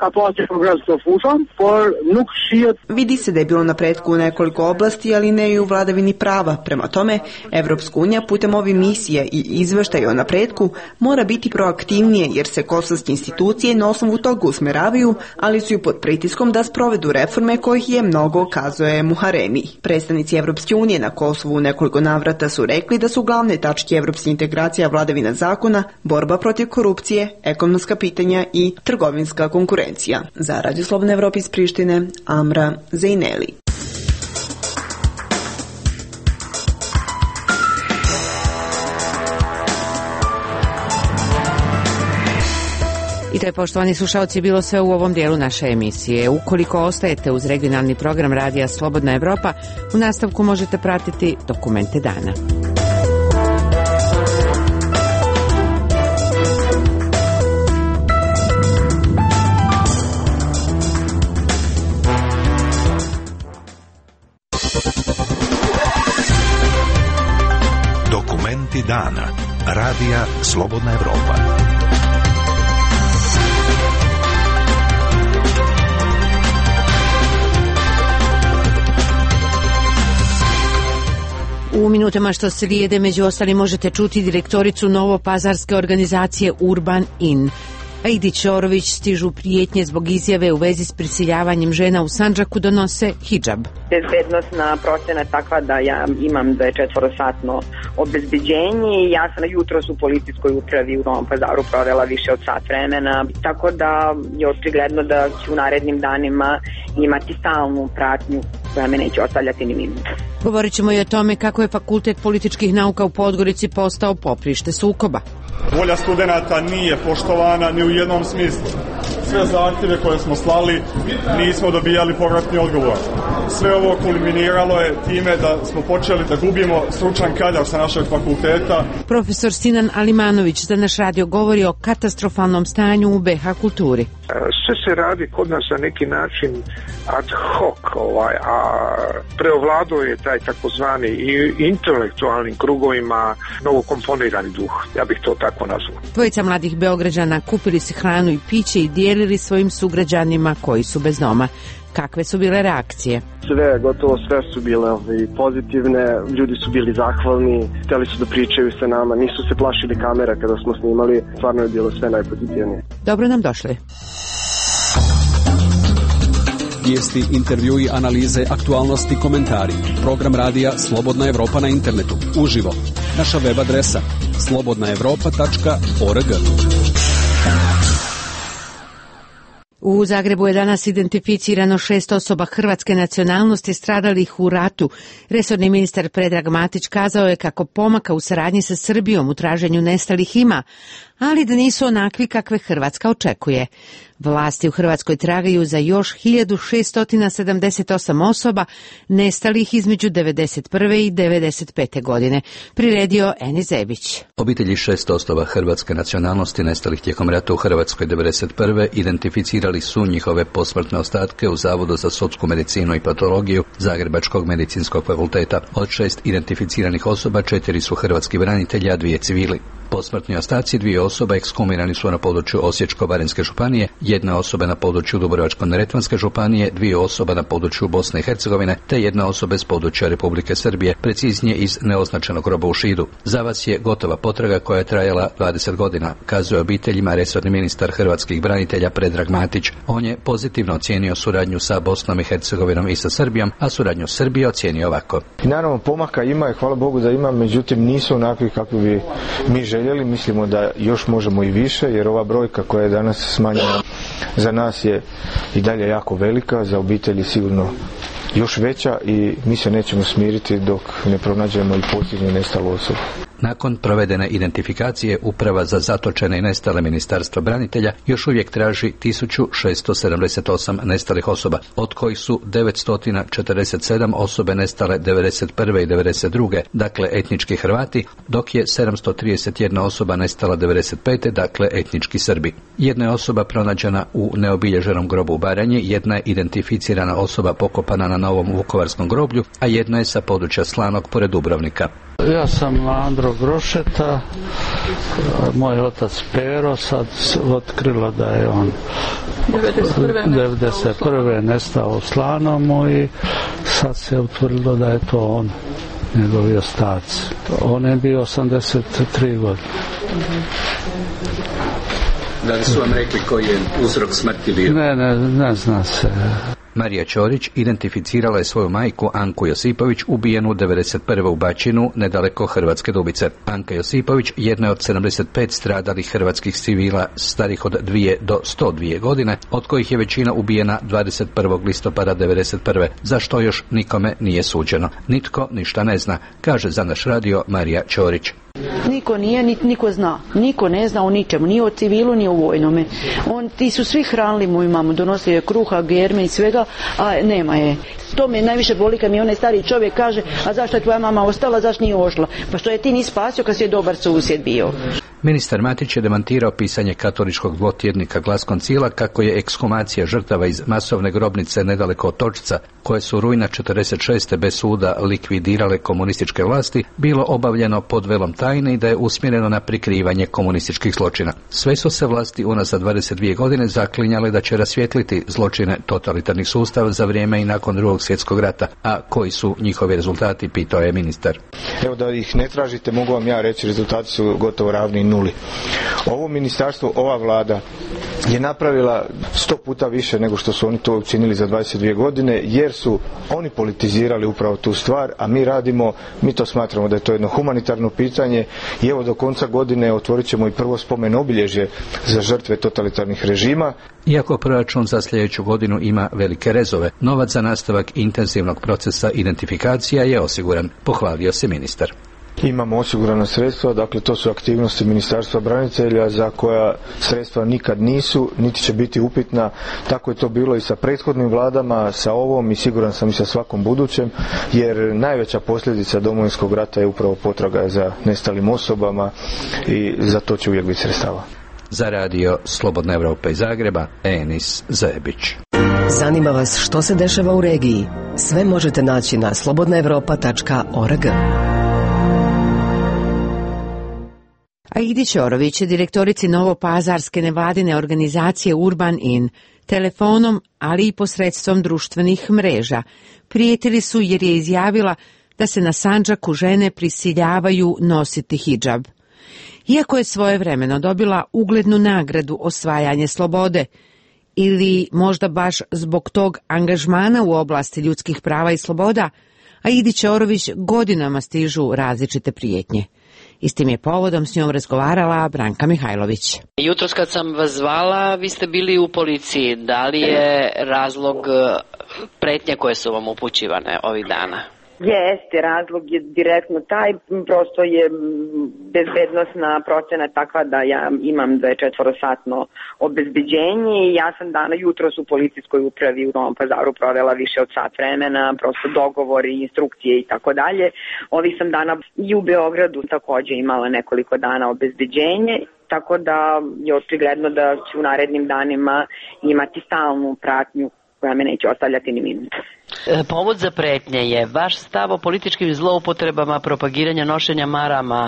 Vidi se da je bilo napretku u nekoliko oblasti, ali ne i u vladavini prava. Prema tome, Evropska unija putem ove misije i izveštaja o napretku mora biti proaktivnije, jer se kosovske institucije na osnovu toga usmeravaju, ali su i pod pritiskom da sprovedu reforme kojih je mnogo, kazuje Muharemi. Predstavnici Evropske unije na Kosovu u nekoliko navrata su rekli da su glavne tačke evropske integracija vladavina zakona, borba protiv korupcije, ekonomska pitanja i trgovinska konkurencija. Za Radio Slobodna Evropa iz Prištine, Amra Zejneli. I to je, poštovani slušalci, bilo sve u ovom dijelu naše emisije. Ukoliko ostajete uz regionalni program Radija Slobodna Evropa, u nastavku možete pratiti Dokumente dana. Dokumenti dana. Radija Slobodna Evropa. U minutama što slijede, među ostalim, možete čuti direktoricu novopazarske organizacije Urban In. Aidi Ćorović stižu prijetnje zbog izjave u vezi s prisiljavanjem žena u Sandžaku da nose hidžab. Bezbednostna procena je takva da ja imam 24-satno obezbeđenje i ja sam jutros u policijskoj upravi u Novom Pazaru provela više od sat vremena, tako da je očigledno da ću u narednim danima imati stalnu pratnju koja me neće ostavljati ni minuta. Govorit ćemo i o tome kako je Fakultet političkih nauka u Podgorici postao poprište sukoba. Volja studenata nije poštovana ni u jednom smislu. Sve zahtjeve koje smo slali nismo dobijali povratni odgovor. Sve ovo kulminiralo je time da smo počeli da gubimo stručan kadar sa našeg fakulteta. Profesor Sinan Alimanović za naš radio govori o katastrofalnom stanju u BH kulturi. Sve se radi kod nas na neki način ad hoc, a preovladao je taj takozvani i intelektualnim krugovima novokomponirani duh. Ja bih to tako nazvao. Dvojica mladih Beograđana kupili se hranu i piće i dijelili svojim sugrađanima koji su bez doma. Kakve su bile reakcije? Gotovo sve su bile pozitivne, ljudi su bili zahvalni, htjeli su da pričaju sa nama, nisu se plašili kamera kada smo snimali, stvarno je bilo sve najpozitivnije. Dobro nam došli. Vijesti, intervjui, analize, aktualnosti, komentari. Program radija Slobodna Evropa na internetu. Uživo. Naša web adresa slobodnaevropa.org. U Zagrebu je danas identificirano 6 osoba hrvatske nacionalnosti stradalih u ratu. Resorni ministar Predrag Matić kazao je kako pomaka u saradnji sa Srbijom u traženju nestalih ima, ali da nisu onakvi kakve Hrvatska očekuje. Vlasti u Hrvatskoj tragaju za još 1678 osoba nestalih između 1991. i 1995. godine. Priredio Eni Zebić. Obitelji 6 osoba hrvatske nacionalnosti nestalih tijekom rata u Hrvatskoj 1991. identificirali su njihove posmrtne ostatke u Zavodu za sudsku medicinu i patologiju Zagrebačkog medicinskog fakulteta. Od 6 identificiranih osoba 4 su hrvatski branitelji, a 2 civili. Posmrtni ostaci 2 osoba ekshumirani su na području Osječko-baranjske županije, 1 osoba na području Dubrovačko-neretvanske županije, 2 osoba na području Bosne i Hercegovine, te 1 osoba iz područja Republike Srbije, preciznije iz neoznačenog groba u Šidu. Za vas je gotova potraga koja je trajala 20 godina, kazuje obiteljima resorni ministar hrvatskih branitelja Predrag Matić. On je pozitivno ocijenio suradnju sa Bosnom i Hercegovinom i sa Srbijom, a suradnju Srbije ocijenio ovako. I naravno pomaka ima i hvala Bogu da ima, međutim nisu onakvi kakvi bi mi željeli. Mislimo da još možemo i više, jer ova brojka koja je danas smanjena za nas je i dalje jako velika, za obitelji sigurno još veća i mi se nećemo smiriti dok ne pronađemo i posljednju nestalu osobu. Nakon provedene identifikacije, Uprava za zatočene i nestale Ministarstva branitelja još uvijek traži 1678 nestalih osoba, od kojih su 947 osobe nestale 1991. i 1992. dakle etnički Hrvati, dok je 731 osoba nestala 1995. dakle etnički Srbi. 1 je osoba pronađena u neobilježenom grobu u Baranji, 1 je identificirana osoba pokopana na Novom Vukovarskom groblju, a 1 je sa područja Slanog pored Dubrovnika. Ja sam Andro Grošeta, moj otac Pero, sad se otkrilo da je on 1991. nestao u Slanomu i sad se utvrdilo da je to on, njegovi ostaci. On je bio 83 godine. Da li su vam rekli koji je uzrok smrti bio? Ne zna se. Marija Ćorić identificirala je svoju majku Anku Josipović, ubijenu 1991. u Bačinu, nedaleko Hrvatske Dubice. Anka Josipović jedna je od 75 stradalih hrvatskih civila starih od 2 do 102 godine, od kojih je većina ubijena 21. listopada 1991. za što još nikome nije suđeno. Nitko ništa ne zna, kaže za naš radio Marija Ćorić. Niko nije, niti niko zna. Niko ne zna o ničemu, ni o civilu, ni o vojnome. Ti su svi hranili moju mamu, donosili je kruha, germe i svega, a nema je. To me najviše boli kad mi onaj stari čovjek kaže, a zašto je tvoja mama ostala, zašto nije ošla? Pa što je ti ni spasio kad si je dobar susjed bio. Ministar Matić je demantirao pisanje katoličkog dvotjednika Glas Koncila kako je ekshumacija žrtava iz masovne grobnice nedaleko od Točca, koje su rujna 1946. bez suda likvidirale komunističke vlasti, bilo obavljeno pod velom tajne i da je usmjereno na prikrivanje komunističkih zločina. Sve su se vlasti unazad 22 godine zaklinjale da će rasvijetliti zločine totalitarnih sustava za vrijeme i nakon Drugog svjetskog rata. A koji su njihovi rezultati, pitao je ministar. Evo, da ih ne tražite, mogu vam ja reći, rezultati su gotovo ravni nuli. Ovo ministarstvo, ova vlada je napravila 100 puta više nego što su oni to učinili za 22 godine, jer su oni politizirali upravo tu stvar, a mi to smatramo da je to jedno humanitarno pitanje i evo do konca godine otvorit ćemo i prvo spomen obilježje za žrtve totalitarnih režima. Iako proračun za sljedeću godinu ima velike rezove, novac za nastavak intenzivnog procesa identifikacija je osiguran, pohvalio se ministar. Imamo osigurana sredstva, dakle to su aktivnosti Ministarstva branitelja za koja sredstva nikad nisu, niti će biti upitna. Tako je to bilo i sa prethodnim vladama, sa ovom i siguran sam i sa svakom budućem, jer najveća posljedica Domovinskog rata je upravo potraga za nestalim osobama i za to će uvijek biti sredstava. Za radio Slobodna Evropa iz Zagreba, Enis Zajebić. Zanima vas što se dešava u regiji? Sve možete naći na slobodnaevropa.org. Aidi Ćorović, direktorici Novopazarske nevladine organizacije Urban In, telefonom, ali i posredstvom društvenih mreža, prijetili su jer je izjavila da se na Sandžaku žene prisiljavaju nositi hidžab. Iako je svojevremeno dobila uglednu nagradu osvajanje slobode, ili možda baš zbog tog angažmana u oblasti ljudskih prava i sloboda, Aidi Ćorović godinama stižu različite prijetnje. Istim je povodom s njom razgovarala Branka Mihajlović. Jutros kad sam vas zvala, vi ste bili u policiji. Da li je razlog pretnje koje su vam upućivane ovih dana? Jeste, razlog je direktno taj, prosto je bezbednostna procena takva da ja imam 24-satno obezbeđenje i ja sam jutros u policijskoj upravi u Novom Pazaru provela više od sat vremena, prosto dogovori, instrukcije i tako dalje. Ovih sam dana i u Beogradu također imala nekoliko dana obezbeđenje, tako da je očigledno da ću u narednim danima imati stalnu pratnju koja me neće ostavljati ni minut. Povod za pretnje je vaš stav o političkim zloupotrebama propagiranja nošenja marama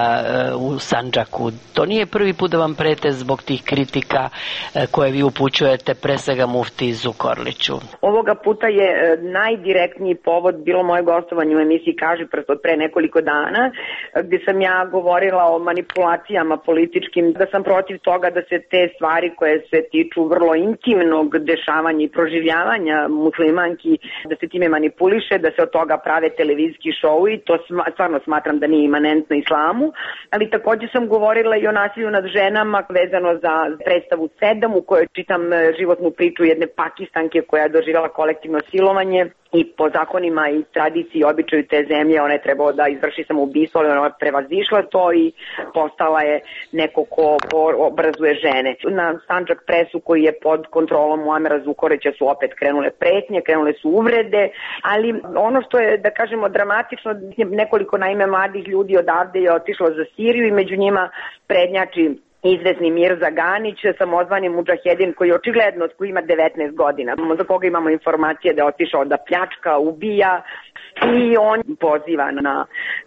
u Sandžaku. To nije prvi put da vam prete zbog tih kritika koje vi upućujete pre svega muftiji Zukorliću. Ovoga puta je najdirektniji povod bilo moje gostovanje u emisiji Kaži prst od pre nekoliko dana, gdje sam ja govorila o manipulacijama političkim, da sam protiv toga da se te stvari koje se tiču vrlo intimnog dešavanja i proživljavanja muslimanki, da se time manipuliše, da se od toga prave televizijski šou i to stvarno smatram da nije imanentno islamu, ali također sam govorila i o nasilju nad ženama vezano za predstavu 7 u kojoj čitam životnu priču jedne Pakistanke koja je doživjela kolektivno silovanje i po zakonima i tradiciji i običaju te zemlje ona je trebao da izvrši samoubistvo, ali ona je prevazišla to i postala je neko ko obrazuje žene. Na Sandžak presu koji je pod kontrolom Muamera Zukorlića su opet krenule pretnje, krenule su uvrede, ali ono što je, da kažemo, dramatično, nekoliko naime mladih ljudi odavde je otišlo za Siriju i među njima prednjači izvesni Mirza Ganić, samozvani mudžahedin koji očigledno koji ima 19 godina, za koga imamo informacije da je otišao da pljačka, ubija i on poziva na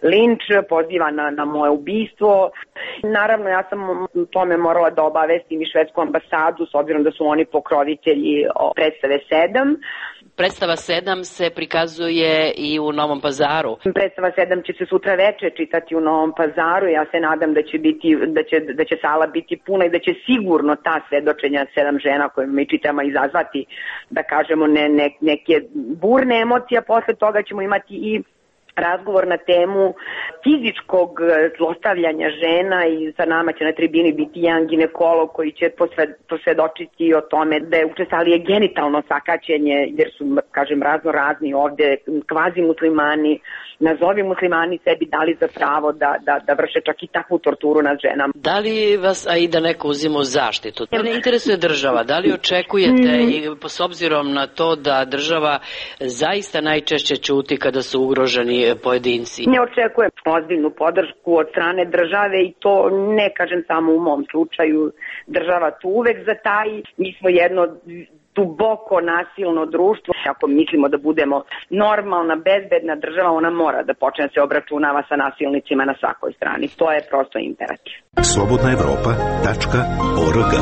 linč, poziva na moje ubistvo. Naravno, ja sam tome morala da obavestim i švedsku ambasadu, s obzirom da su oni pokrovitelji predstave 7. Predstava 7 se prikazuje i u Novom Pazaru. Predstava 7 će se sutra veče čitati u Novom Pazaru. Ja se nadam da će sala biti puna i da će sigurno ta svedočenja 7 žena koje mi čitamo izazvati, da kažemo, neke burne emocije. Posle toga ćemo imati i razgovor na temu fizičkog zlostavljanja žena i sa nama će na tribini biti jedan ginekolog koji će posvedočiti o tome da je učestalije genitalno sakaćenje, jer su, kažem, razni ovde kvazi muslimani, nazovi muslimani sebi dali za pravo da vrše čak i takvu torturu nad ženama. Da li vas Aida neko uzima u zaštitu? Ne interesuje država, da li očekujete, i s obzirom na to da država zaista najčešće ćuti kada su ugroženi pojedinci? Ne očekujem ozbiljnu podršku od strane države i to ne kažem samo u mom slučaju. Država tu uvek zataji. Mi smo jedno duboko nasilno društvo. Ako mislimo da budemo normalna, bezbedna država, ona mora da počne da se obračunava sa nasilnicima na svakoj strani. To je prosto imperativ. slobodnaevropa.org.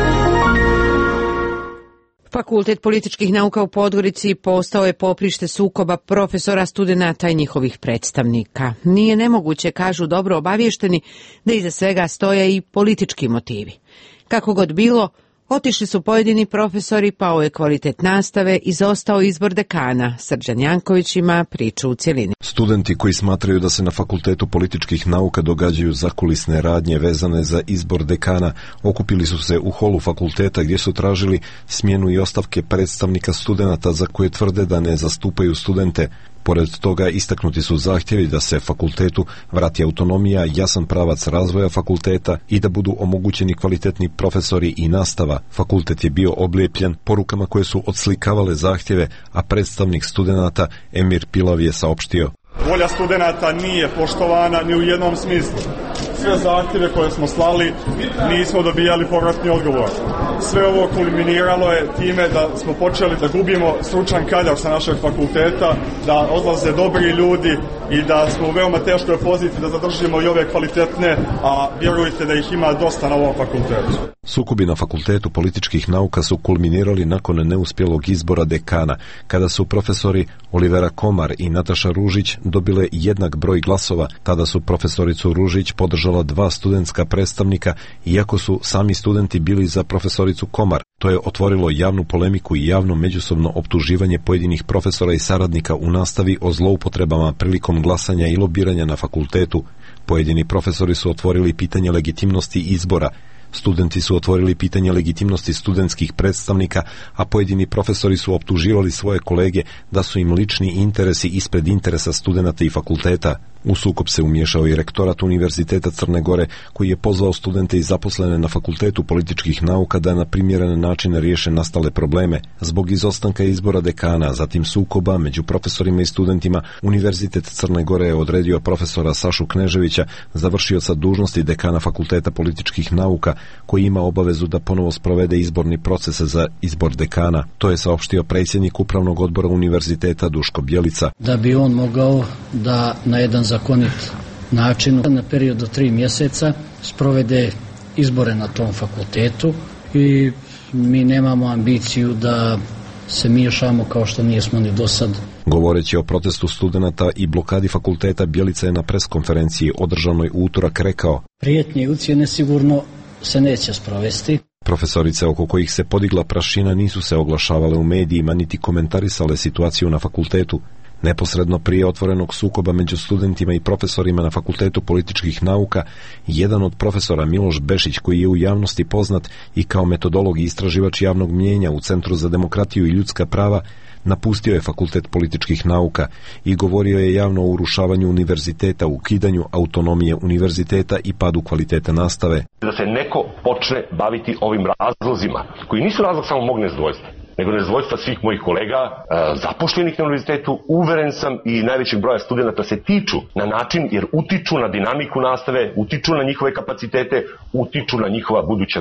Fakultet političkih nauka u Podgorici postao je poprište sukoba profesora, studenata i njihovih predstavnika. Nije nemoguće, kažu dobro obavješteni, da iza svega stoje i politički motivi. Kako god bilo, otišli su pojedini profesori, pao je kvalitet nastave, izostao izbor dekana. Srđan Janković ima priču u cjelini. Studenti koji smatraju da se na Fakultetu političkih nauka događaju zakulisne radnje vezane za izbor dekana, okupili su se u holu fakulteta gdje su tražili smjenu i ostavke predstavnika studenata za koje tvrde da ne zastupaju studente. Pored toga istaknuti su zahtjevi da se fakultetu vrati autonomija, jasan pravac razvoja fakulteta i da budu omogućeni kvalitetni profesori i nastava. Fakultet je bio oblijepljen porukama koje su odslikavale zahtjeve, a predstavnik studenata Emir Pilav je saopštio: Volja studenata nije poštovana ni u jednom smislu. Sve zahtjeve koje smo slali nismo dobijali povratni odgovor. Sve ovo kulminiralo je time da smo počeli da gubimo stručan kadar sa našeg fakulteta, da odlaze dobri ljudi i da smo u veoma teškoj poziciji da zadržimo i ove kvalitetne, a vjerujte da ih ima dosta na ovom fakultetu. Sukobi na Fakultetu političkih nauka su kulminirali nakon neuspjelog izbora dekana, kada su profesori Olivera Komar i Nataša Ružić dobile jednak broj glasova. Tada su profesoricu Ružić podržala 2 studentska predstavnika, iako su sami studenti bili za profesoricu Komar. To je otvorilo javnu polemiku i javno međusobno optuživanje pojedinih profesora i saradnika u nastavi o zloupotrebama prilikom glasanja i lobiranja na fakultetu. Pojedini profesori su otvorili pitanje legitimnosti izbora. Studenti su otvorili pitanje legitimnosti studentskih predstavnika, a pojedini profesori su optuživali svoje kolege da su im lični interesi ispred interesa studenata i fakulteta. U sukob se umiješao i rektorat Univerziteta Crne Gore, koji je pozvao studente i zaposlene na Fakultetu političkih nauka da na primjeren način riješe nastale probleme. Zbog izostanka izbora dekana, zatim sukoba među profesorima i studentima, Univerzitet Crne Gore je odredio profesora Sašu Kneževića za vršioca dužnosti dekana Fakulteta političkih nauka, koji ima obavezu da ponovo sprovede izborni proces za izbor dekana. To je saopštio predsjednik Upravnog odbora Univerziteta Duško Bjelica. Da bi on mogao da na jedan zakonit način na period od 3 mjeseca sprovede izbore na tom fakultetu i mi nemamo ambiciju da se miješamo kao što nismo ni do sad. Govoreći o protestu studenata i blokadi fakulteta, Bjelica je na preskonferenciji održanoj u utorak rekao: prijetnje i ucjene sigurno se neće sprovesti. Profesorice oko kojih se podigla prašina nisu se oglašavale u medijima niti komentarisale situaciju na fakultetu. Neposredno prije otvorenog sukoba među studentima i profesorima na Fakultetu političkih nauka, jedan od profesora, Miloš Bešić, koji je u javnosti poznat i kao metodolog i istraživač javnog mnijenja u Centru za demokratiju i ljudska prava, napustio je Fakultet političkih nauka i govorio je javno o urušavanju univerziteta, ukidanju autonomije univerziteta i padu kvaliteta nastave. Da se neko počne baviti ovim razlozima, koji nisu razlog samo mog nezadovoljstva, nego nezadovoljstva svih mojih kolega, zapošljenih na univerzitetu, uveren sam i najvećeg broja studenta se tiču na način jer utiču na dinamiku nastave, utiču na njihove kapacitete, utiču na njihova buduća znanja.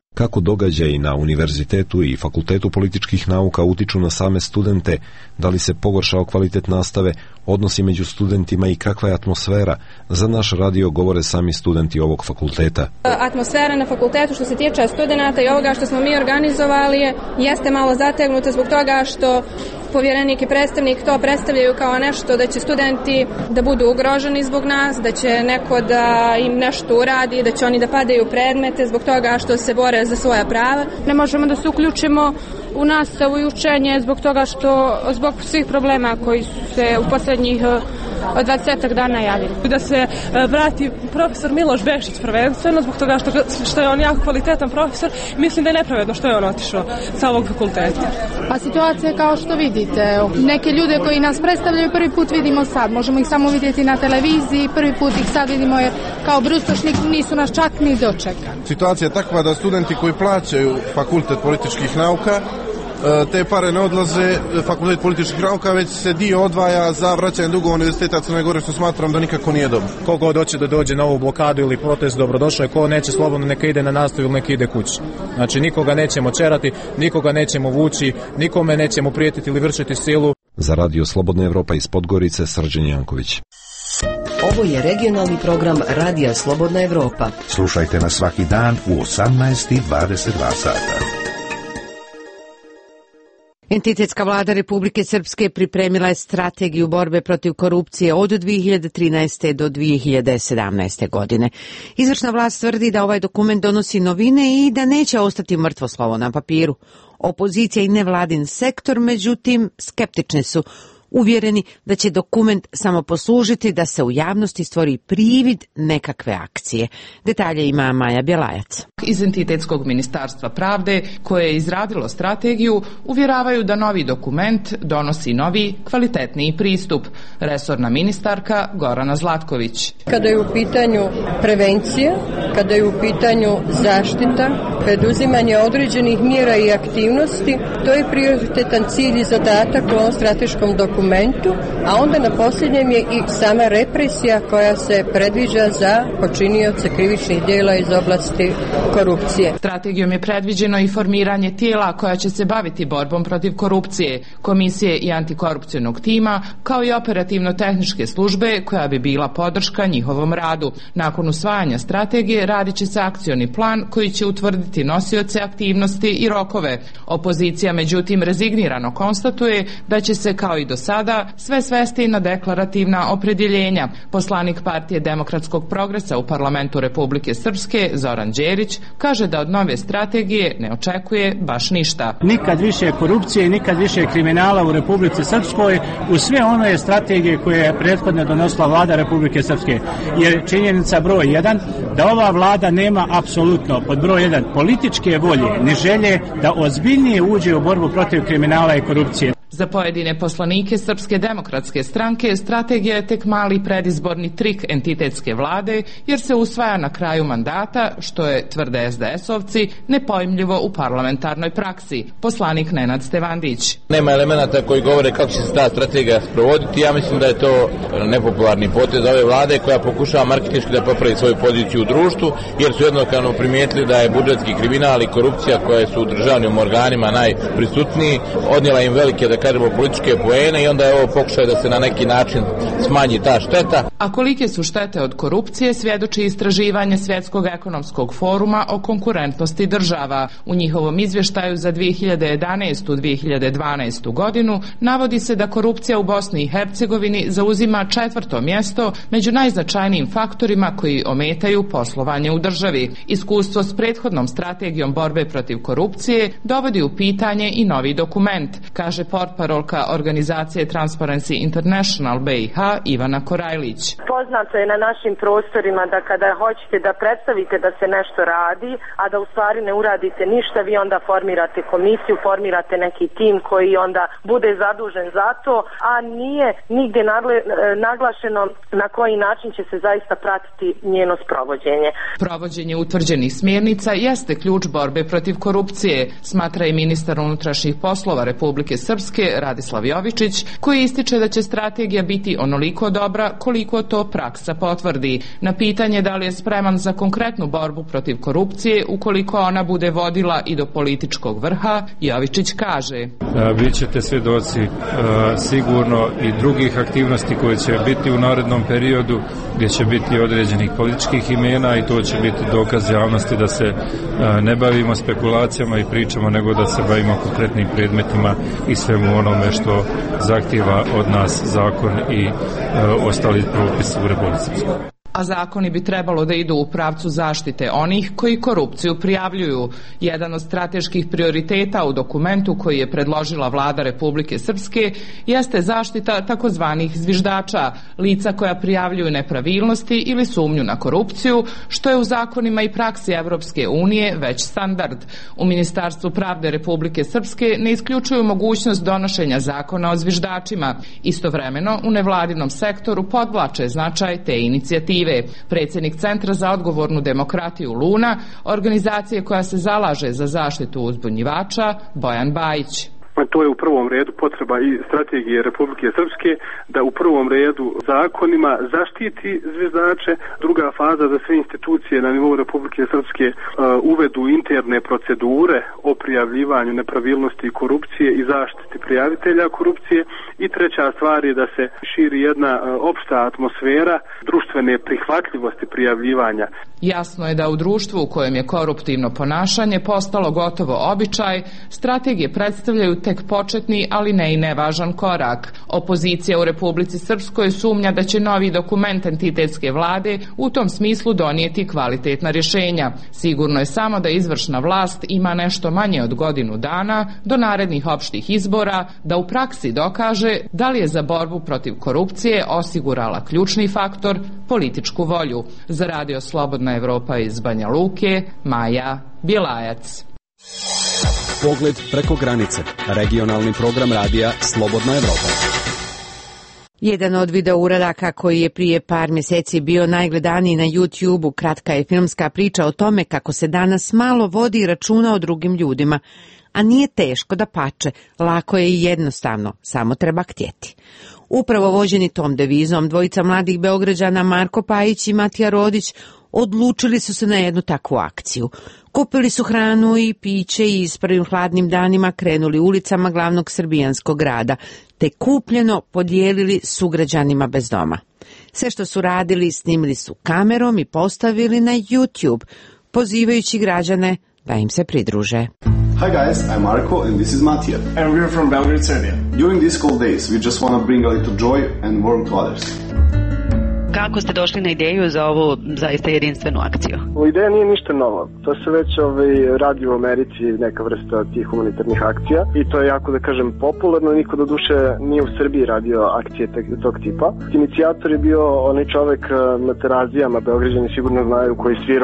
Kako događaji na univerzitetu i fakultetu političkih nauka utiču na same studente, da li se pogoršao kvalitet nastave, odnosi među studentima i kakva je atmosfera, za naš radio govore sami studenti ovog fakulteta. Atmosfera na fakultetu što se tiče studenata i ovoga što smo mi organizovali jeste malo zategnuta zbog toga što povjerenik i predstavnik to predstavljaju kao nešto da će studenti da budu ugroženi zbog nas, da će neko da im nešto uradi, da će oni da padaju predmete zbog toga što se bore za svoja prava. Ne možemo da se uključimo u nastavu i učenje zbog toga što, zbog svih problema koji su se u posljednjih 20 dana javili. Da se vrati profesor Miloš Bešić prvenstveno zbog toga što je on jako kvalitetan profesor. Mislim da je nepravedno što je on otišao sa ovog fakulteta. A situacija kao što vidite, neke ljude koji nas predstavljaju prvi put vidimo sad, možemo ih samo vidjeti na televiziji, prvi put ih sad vidimo jer kao brustošnik nisu nas čak ni dočekali. Situacija je takva da studenti koji plaćaju fakultet političkih nauka, te pare ne odlaze fakultet političkih nauka, već se dio odvaja za vraćanje dugova Univerziteta Crne Gore, što smatram da nikako nije dobro. Ko god hoće da dođe na ovu blokadu ili protest, dobrodošao je, ko neće slobodno neka ide na nastavu ili neka ide kući. Znači nikoga nećemo čerati, nikoga nećemo vući, nikome nećemo prijetiti ili vršiti silu. Za radio Slobodna Evropa iz Podgorice, Srđan Janković. Ovo je regionalni program Radija Slobodna Evropa. Slušajte nas svaki dan u 18:22 sata. Entitetska vlada Republike Srpske pripremila je strategiju borbe protiv korupcije od 2013. do 2017. godine. Izvršna vlast tvrdi da ovaj dokument donosi novine i da neće ostati mrtvo slovo na papiru. Opozicija i nevladin sektor, međutim, skeptični su. Uvjereni da će dokument samo poslužiti da se u javnosti stvori privid nekakve akcije. Detalje ima Maja Bjelajac. Iz Entitetskog ministarstva pravde, koje je izradilo strategiju, uvjeravaju da novi dokument donosi novi, kvalitetniji pristup. Resorna ministarka Gorana Zlatković. Kada je u pitanju prevencija, kada je u pitanju zaštita, preduzimanje određenih mjera i aktivnosti, to je prioritetan cilj i zadatak u ovom strateškom dokumentu, a onda na posljednjem je i sama represija koja se predviđa za počinioce krivičnih djela iz oblasti korupcije. Strategijom je predviđeno i formiranje tijela koja će se baviti borbom protiv korupcije, komisije i antikorupcionog tima, kao i operativno-tehničke službe koja bi bila podrška njihovom radu. Nakon usvajanja strategije radit će se akcioni plan koji će utvrditi nosioce aktivnosti i rokove. Opozicija međutim rezignirano konstatuje da će se kao i do sada sve svesti na deklarativna opredjeljenja. Poslanik Partije demokratskog progresa u parlamentu Republike Srpske Zoran Đerić kaže da od nove strategije ne očekuje baš ništa. Nikad više korupcije i nikad više kriminala u Republici Srpskoj u sve one strategije koje je prethodno donosila vlada Republike Srpske. Jer činjenica broj 1 da ova vlada nema apsolutno pod broj 1 političke volje ni želje da ozbiljnije uđe u borbu protiv kriminala i korupcije. Za pojedine poslanike Srpske demokratske stranke strategija je tek mali predizborni trik entitetske vlade jer se usvaja na kraju mandata, što je, tvrde SDS-ovci, nepojmljivo u parlamentarnoj praksi. Poslanik Nenad Stevandić. Nema elemenata koji govore kako će se ta strategija sprovoditi. Ja mislim da je to nepopularni potez ove vlade koja pokušava marketinški da popravi svoju poziciju u društvu, jer su jednostavno primijetili da je budžetski kriminal i korupcija koje su u državnim organima najprisutniji odnijela im velike, da kažemo, političke poene i onda je ovo pokušaj da se na neki način smanji ta šteta. A kolike su štete od korupcije svjedoči istraživanje Svjetskog ekonomskog foruma o konkurentnosti država. U njihovom izvještaju za 2011-2012 godinu navodi se da korupcija u Bosni i Hercegovini zauzima 4. mjesto među najznačajnijim faktorima koji ometaju poslovanje u državi. Iskustvo s prethodnom strategijom borbe protiv korupcije dovodi u pitanje i novi dokument, kaže portparolka organizacije Transparency International BiH Ivana Korajlić. Poznato je na našim prostorima da kada hoćete da predstavite da se nešto radi, a da u stvari ne uradite ništa, vi onda formirate komisiju, formirate neki tim koji onda bude zadužen za to, a nije nigdje naglašeno na koji način će se zaista pratiti njeno sprovođenje. Provođenje utvrđenih smjernica jeste ključ borbe protiv korupcije, smatra i ministar unutrašnjih poslova Republike Srpske Radislav Jovičić, koji ističe da će strategija biti onoliko dobra koliko to praksa potvrdi. Na pitanje da li je spreman za konkretnu borbu protiv korupcije ukoliko ona bude vodila i do političkog vrha, Jovičić kaže: Bićete svjedoci sigurno i drugih aktivnosti koje će biti u narednom periodu, gdje će biti određenih političkih imena i to će biti dokaz javnosti da se ne bavimo spekulacijama i pričama, nego da se bavimo konkretnim predmetima i svemu onome što zahtijeva od nas zakon i ostali propisi u Republici Srpskoj. A zakoni bi trebalo da idu u pravcu zaštite onih koji korupciju prijavljuju. Jedan od strateških prioriteta u dokumentu koji je predložila vlada Republike Srpske jeste zaštita takozvanih zviždača, lica koja prijavljuju nepravilnosti ili sumnju na korupciju, što je u zakonima i praksi Evropske unije već standard. U Ministarstvu pravde Republike Srpske ne isključuju mogućnost donošenja zakona o zviždačima. Istovremeno, u nevladinom sektoru podvlače značaj te inicijative. Predsjednik Centra za odgovornu demokratiju Luna, organizacije koja se zalaže za zaštitu uzbunjivača, Bojan Bajić. To je u prvom redu potreba i strategije Republike Srpske da u prvom redu zakonima zaštiti zviždače. Druga faza da sve institucije na nivou Republike Srpske uvedu interne procedure o prijavljivanju nepravilnosti i korupcije i zaštiti prijavitelja korupcije. I treća stvar je da se širi jedna opšta atmosfera društvene prihvatljivosti prijavljivanja. Jasno je da u društvu u kojem je koruptivno ponašanje postalo gotovo običaj, strategije predstavljaju tek početni, ali ne i nevažan korak. Opozicija u Republici Srpskoj sumnja da će novi dokument entitetske vlade u tom smislu donijeti kvalitetna rješenja. Sigurno je samo da izvršna vlast ima nešto manje od godinu dana do narednih opštih izbora da u praksi dokaže da li je za borbu protiv korupcije osigurala ključni faktor, političku volju. Za Radio Slobodna Evropa iz Banja Luke, Maja Bjelajac. Pogled preko granice. Regionalni program radija Slobodna Evropa. Jedan od video uradaka koji je prije par mjeseci bio najgledaniji na YouTube-u kratka je filmska priča o tome kako se danas malo vodi računa o drugim ljudima. A nije teško, dapače, lako je i jednostavno, samo treba htjeti. Upravo vođeni tom devizom, dvojica mladih Beograđana Marko Pajić i Matija Rodić odlučili su se na jednu takvu akciju. Kupili su hranu i piće i s prvim hladnim danima krenuli ulicama glavnog srbijanskog grada, te kupljeno podijelili sugrađanima bez doma. Sve što su radili snimili su kamerom i postavili na YouTube, pozivajući građane da im se pridruže. Hi guys, I'm Marko and this is Matija. And we're from Belgrade, Serbia. During these cold days, we just want to bring a little joy and warmth to others. Kako ste došli na ideju za ovu zaista jedinstvenu akciju? Ideja nije ništa novo. To se već radi u Americi, neka vrsta tih humanitarnih akcija i to je jako, da kažem, popularno. Niko do duše nije u Srbiji radio akcije tog tipa. Inicijator je bio onaj čovek na Terazijama, Beograđani sigurno znaju, koji svira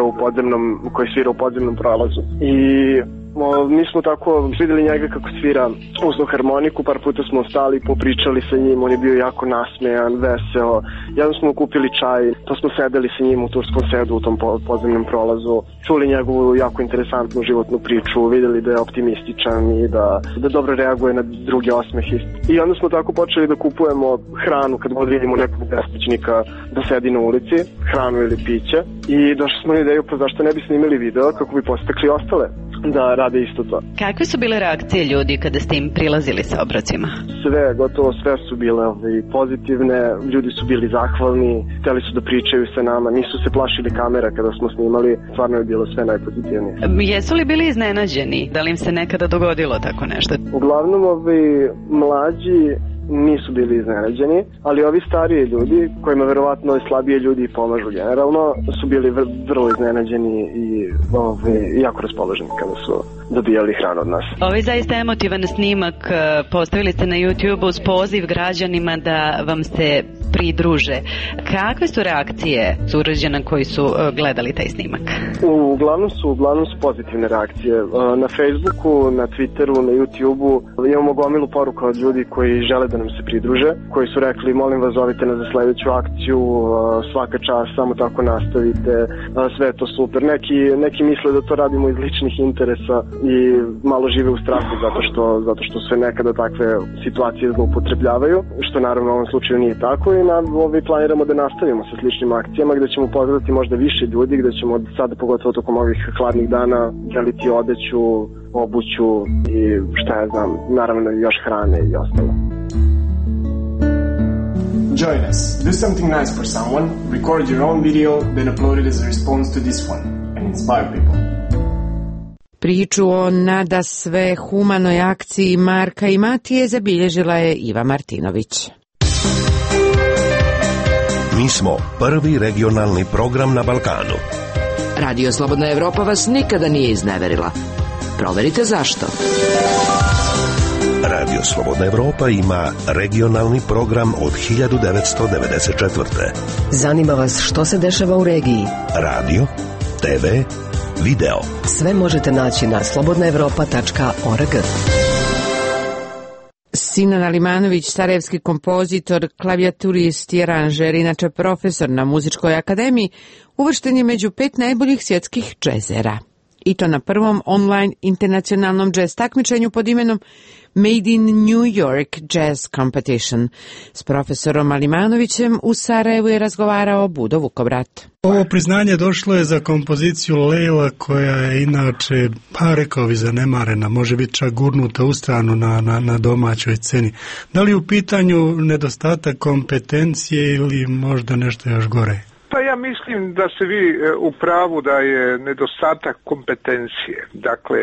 u podzemnom prolazu. I mi smo tako videli njega kako svira uznu harmoniku, par puta smo stali, popričali sa njim, on je bio jako nasmejan, veseo. Jednom smo kupili čaj, to smo sedeli sa njim u turskom sedu u tom podzemnom prolazu, čuli njegovu jako interesantnu životnu priču, videli da je optimističan i da dobro reaguje na druge osmehe. I onda smo tako počeli da kupujemo hranu kad god vidimo nekog beskućnika da sedi na ulici, hranu ili piće, i došli smo na ideju pa zašto ne bi snimili video kako bi postakli ostale da rade isto to. Kakve su bile reakcije ljudi kada ste im prilazili sa obrocima? Gotovo sve su bile pozitivne, ljudi su bili zahvalni, hteli su da pričaju sa nama, nisu se plašili kamera kada smo snimali, stvarno je bilo sve najpozitivnije. Jesu li bili iznenađeni? Da li im se nekada dogodilo tako nešto? Uglavnom mlađi nisu bili iznenađeni, ali ovi stariji ljudi, kojima verovatno slabije ljudi pomažu generalno, su bili vrlo iznenađeni i jako raspoloženi kada su dobijali hranu od nas. Ovaj zaista emotivan snimak postavili ste na YouTube uz poziv građanima da vam se pridruže. Kakve su reakcije sugrađana koji su gledali taj snimak? Uglavnom su pozitivne reakcije. Na Facebooku, na Twitteru, na YouTubeu imamo gomilu poruka od ljudi koji žele da nam se pridruže, koji su rekli molim vas zovite nas za sledeću akciju, svaka čast, samo tako nastavite, sve je to super. Neki misle da to radimo iz ličnih interesa i malo žive u strahu zato što sve nekada takve situacije zloupotrebljavaju, što naravno u ovom slučaju nije tako i planiramo da nastavimo sa sličnim akcijama gde ćemo pozvati možda više ljudi, gde ćemo sada pogotovo tokom ovih hladnih dana deliti odeću, obuću i šta ja znam, naravno još hrane i ostalo. Join us. Do something nice for someone, record your own video, then upload it as a response to this one and inspire people. Priču o nadasve humanoj akciji Marka i Matije zabilježila je Iva Martinović. Mi smo prvi regionalni program na Balkanu. Radio Slobodna Evropa vas nikada nije izneverila. Proverite zašto. Radio Slobodna Evropa ima regionalni program od 1994. Zanima vas što se dešava u regiji? Radio, TV, video. Sve možete naći na slobodnaevropa.org. Sinan Alimanović, sarajevski kompozitor, klavijaturist i aranžer, inače profesor na Muzičkoj akademiji, uvršten je među 5 najboljih svjetskih džezera. I to na prvom online internacionalnom džez takmičenju pod imenom Made in New York Jazz Competition. S profesorom Alimanovićem u Sarajevu je razgovarao Budo Vukobrat. Ovo priznanje došlo je za kompoziciju Leila, koja je inače, rekao bi, zanemarena, može biti čak gurnuta u stranu na domaćoj sceni. Da li u pitanju nedostatak kompetencije ili možda nešto još gore? Pa ja mislim da ste vi u pravu da je nedostatak kompetencije. Dakle,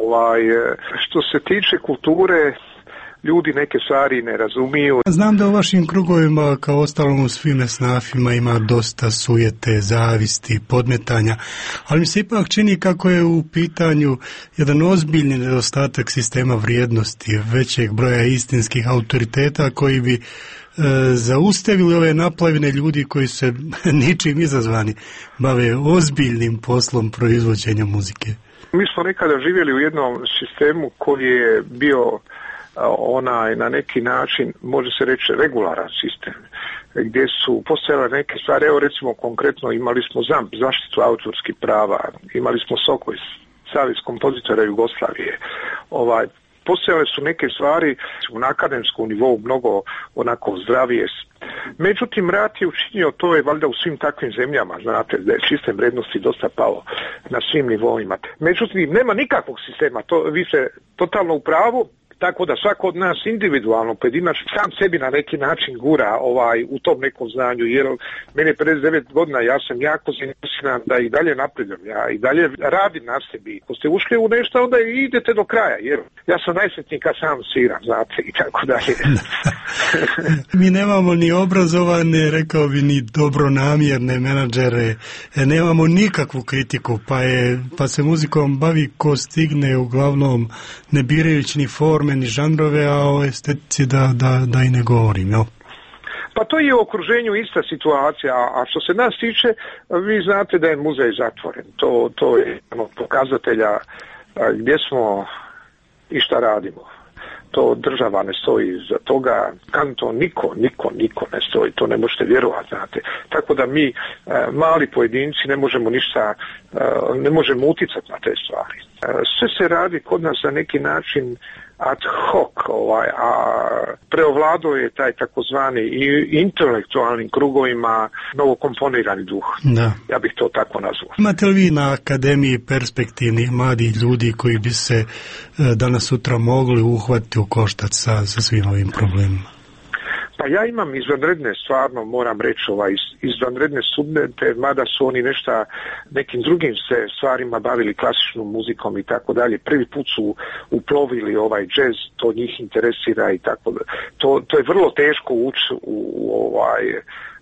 što se tiče kulture, ljudi neke stvari ne razumiju. Znam da u vašim krugovima, kao ostalom u svim esnafima, ima dosta sujete, zavisti, podmetanja, ali mi se ipak čini kako je u pitanju jedan ozbiljni nedostatak sistema vrijednosti, većeg broja istinskih autoriteta koji bi zaustavili ove naplavine ljudi koji se ničim izazvani bave ozbiljnim poslom proizvođenja muzike. Mi smo nekada živjeli u jednom sistemu koji je bio na neki način, može se reći, regularan sistem, gdje su postojale neke stvari. Evo recimo konkretno imali smo ZAMP, zaštitu autorskih prava, imali smo SOKOJ, Savez kompozitora Jugoslavije. Postojale su neke stvari na akademskom nivou mnogo onako zdravije. Međutim, rat je učinio, to je valjda u svim takvim zemljama, znate, da je sistem vrednosti dosta pao na svim nivoima. Međutim, nema nikakvog sistema, vi ste totalno u pravu, tako da svako od nas individualno, pojedinačno, sam sebi na neki način gura u tom nekom znanju, jer meni je 59 godina, ja sam jako zainteresiran da i dalje napredujem, ja i dalje radim na sebi. Ako ste ušli u nešto, onda idete do kraja, jer ja sam najsretniji kad sam sviram, znate, i tako dalje. Mi nemamo ni obrazovane, rekao bi, ni dobronamjerne menadžere, nemamo nikakvu kritiku, pa se muzikom bavi ko stigne, uglavnom ne birajući ni forme, ni žanrove, a o estetici da i ne govorim, jel? Pa to je u okruženju ista situacija, a što se nas tiče, vi znate da je muzej zatvoren. To je pokazatelja gdje smo i šta radimo. To država ne stoji iza toga, kanto niko ne stoji, to ne možete vjerovati, znate. Tako da mi, mali pojedinci, ne možemo ništa, ne možemo uticati na te stvari. Sve se radi kod nas na neki način ad hoc, a preovladao je taj takozvani intelektualnim krugovima novokomponirani duh. Da. Ja bih to tako nazvao. Imate li vi na akademiji perspektivnih mladih ljudi koji bi se danas sutra mogli uhvatiti u koštac sa svim ovim problemima? Pa ja imam izvanredne, stvarno moram reći, izvanredne studente, mada su oni nekim drugim se stvarima bavili, klasičnom muzikom i tako dalje. Prvi put su uplovili džez, to njih interesira i tako. To je vrlo teško ući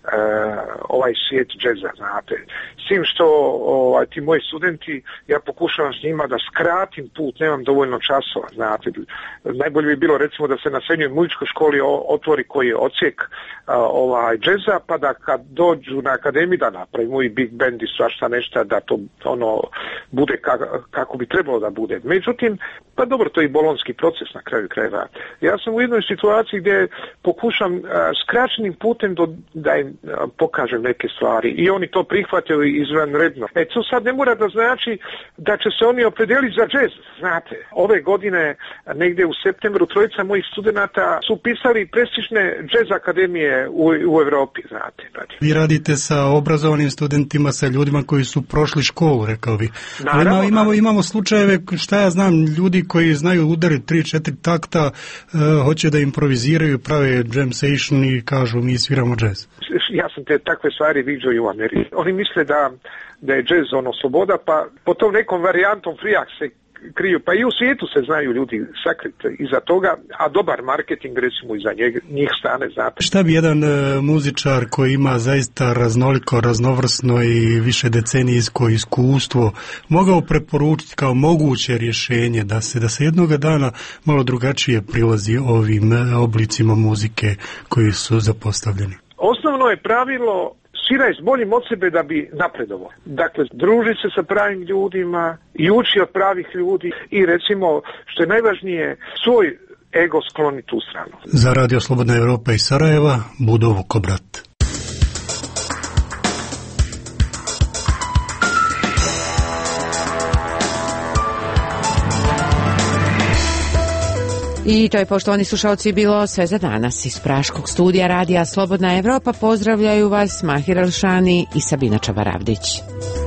ovaj svijet džeza, znate. S tim što ti moji studenti, ja pokušavam s njima da skratim put, nemam dovoljno časova, znate. Najbolje bi bilo recimo da se na srednjoj muzičkoj školi otvori koji je odsjek džeza, pa da kad dođu na akademiju da napravimo i big band i svašta nešto, da to bude kako bi trebalo da bude. Međutim, pa dobro, to je i bolonski proces na kraju krajeva. Ja sam u jednoj situaciji gdje pokušam skraćenim putem da im pokažem neke stvari i oni to prihvataju izvanredno. To sad ne mora da znači da će se oni opredijeliti za džez, znate. Ove godine, negdje u septembru, 3 mojih studenata su pisali prestižne džez akademije u Europi, znate. Vi radite sa obrazovanim studentima, sa ljudima koji su prošli školu, rekao bih. Imamo slučajeve, šta ja znam, ljudi koji znaju udariti 3-4 takta, hoće da improviziraju, prave jam session i kažu mi sviramo džez. Ja sam te takve stvari viđao i u Americi. Oni misle da je džez sloboda, pa po tom nekom varijantom frijak se kriju, pa i u svijetu se znaju ljudi sakriti iza toga, a dobar marketing recimo iza njih stane, znate. Šta bi jedan muzičar koji ima zaista raznoliko, raznovrsno i više decenijsko iskustvo mogao preporučiti kao moguće rješenje da se jednoga dana malo drugačije prilazi ovim oblicima muzike koji su zapostavljeni? Osnovno je pravilo sviraj s boljim od sebe da bi napredovao. Dakle, druži se sa pravim ljudima i uči od pravih ljudi i recimo, što je najvažnije, svoj ego skloniti u stranu. Za Radio Slobodna Evropa iz Sarajeva, Budo Vukobrat. I to je, poštovani slušalci, bilo sve za danas. Iz praškog studija Radija Slobodna Evropa pozdravljaju vas Mahir Elšani i Sabina Čabaravdić.